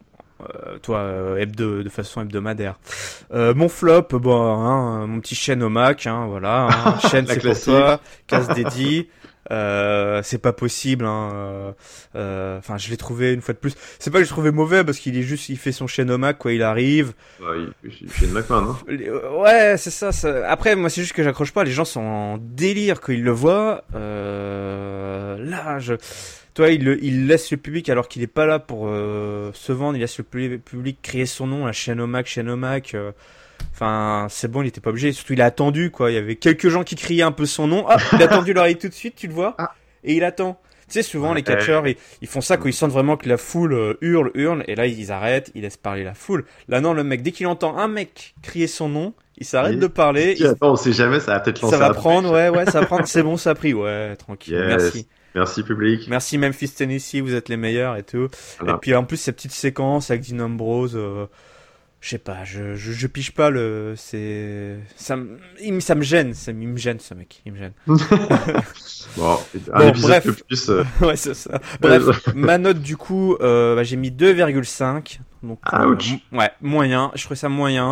Euh, toi, euh, hebdo, de façon hebdomadaire. Euh, mon flop, bon, hein, mon petit chêne au Mac, hein, voilà, hein, chêne c'est pour toi, casse dédié. Euh, c'est pas possible. Enfin, hein, euh, euh, je l'ai trouvé une fois de plus. C'est pas que je l'ai trouvé mauvais parce qu'il est juste, il fait son chêne au Mac quoi, il arrive. Bah, il, il fait une McMahon, non Ouais, c'est ça, ça. Après, moi, c'est juste que j'accroche pas. Les gens sont en délire quand ils le voient. Euh, là, je. Toi, il, le, il laisse le public alors qu'il est pas là pour euh, se vendre. Il laisse le public crier son nom, la chaîne au Mac, chaîne au Mac. Enfin, euh, c'est bon, il était pas obligé. Surtout, il a attendu, quoi. Il y avait quelques gens qui criaient un peu son nom. Ah, il a attendu leur arrive tout de suite, tu le vois. Ah. Et il attend. Tu sais, souvent, ouais, les catcheurs, ils, ils font ça quand ils sentent vraiment que la foule euh, hurle, hurle. Et là, ils arrêtent, ils laissent parler la foule. Là, non, le mec, dès qu'il entend un mec crier son nom, il s'arrête oui. de parler. Il... Attends, on sait jamais, ça va peut-être lancer. Ça va prendre, ouais, ouais, ça va prendre. C'est bon, ça a pris. Ouais, tranquille. Yes. Merci. Merci public. Merci Memphis Tennessee, vous êtes les meilleurs et tout. Voilà. Et puis en plus ces petites séquences avec Dean Ambrose, euh, je sais pas, je, je je pige pas le, c'est, ça me, il, ça me gêne, ça, il me gêne ce mec, il me gêne. bon, un bon, épisode bref. de plus. Euh... ouais c'est ça. Bref, ma note du coup, euh, bah, j'ai mis deux virgule cinq. Donc, euh, ouais, moyen. Je trouvais ça moyen.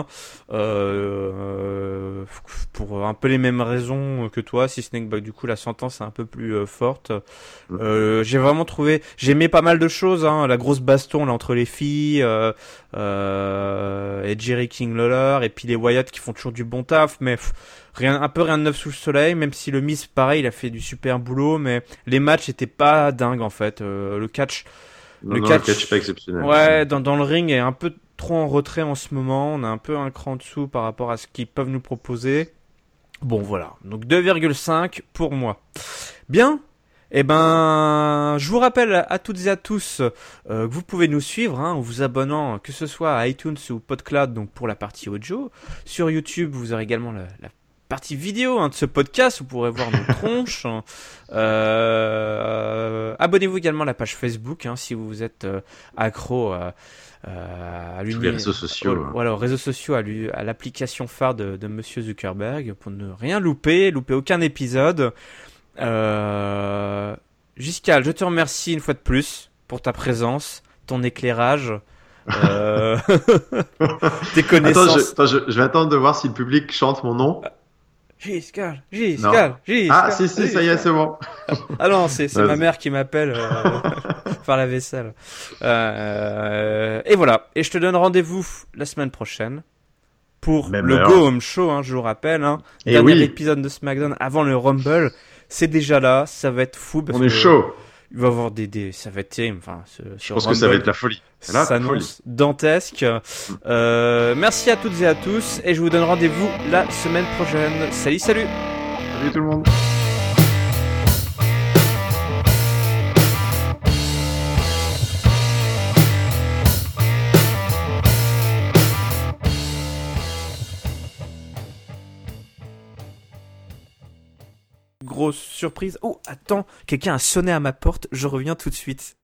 Euh, pour un peu les mêmes raisons que toi, si ce n'est que bah, du coup la sentence est un peu plus euh, forte. Euh, j'ai vraiment trouvé, j'aimais pas mal de choses. Hein, la grosse baston là entre les filles euh, euh, et Jerry King Lawler et puis les Wyatt qui font toujours du bon taf, mais pff, rien, un peu rien de neuf sous le soleil. Même si le Miz, pareil, il a fait du super boulot, mais les matchs étaient pas dingues en fait. Euh, le catch. Non, le, non, catch, le catch pas exceptionnel. Ouais, dans, dans le ring est un peu trop en retrait en ce moment. On a un peu un cran en dessous par rapport à ce qu'ils peuvent nous proposer. Bon, voilà. Donc deux virgule cinq pour moi. Bien. Eh ben, je vous rappelle à toutes et à tous euh, que vous pouvez nous suivre hein, en vous abonnant, que ce soit à iTunes ou PodCloud, donc pour la partie audio. Sur YouTube, vous aurez également la, la partie vidéo hein, de ce podcast, vous pourrez voir nos tronches. Hein. Euh, abonnez-vous également à la page Facebook hein, si vous êtes euh, accro à, à l'univers, les réseaux sociaux, au, voilà, aux réseaux sociaux, à, lui, à l'application phare de, de Monsieur Zuckerberg pour ne rien louper, louper aucun épisode. Euh, Giscal, je te remercie une fois de plus pour ta présence, ton éclairage. Euh... tes connaissances. Attends, je, attends je, je vais attendre de voir si le public chante mon nom. Giscal, Giscal, Giscal. Ah, si, si, ça y est, c'est bon. Ah non, c'est, c'est ma mère qui m'appelle euh, faire la vaisselle. Euh, et voilà. Et je te donne rendez-vous la semaine prochaine pour Même le heure. Go Home Show, hein, je vous rappelle. Hein, dernier oui. épisode de SmackDown avant le Rumble. C'est déjà là, ça va être fou. Parce On est que chaud. Il va y avoir des, des, ça va être terrible. Enfin, ce, je pense Rumble, que ça va être la folie. Ça s'annonce dantesque. Euh, merci à toutes et à tous et je vous donne rendez-vous la semaine prochaine. Salut, salut. Salut tout le monde. grosse surprise. Oh, attends, quelqu'un a sonné à ma porte, je reviens tout de suite.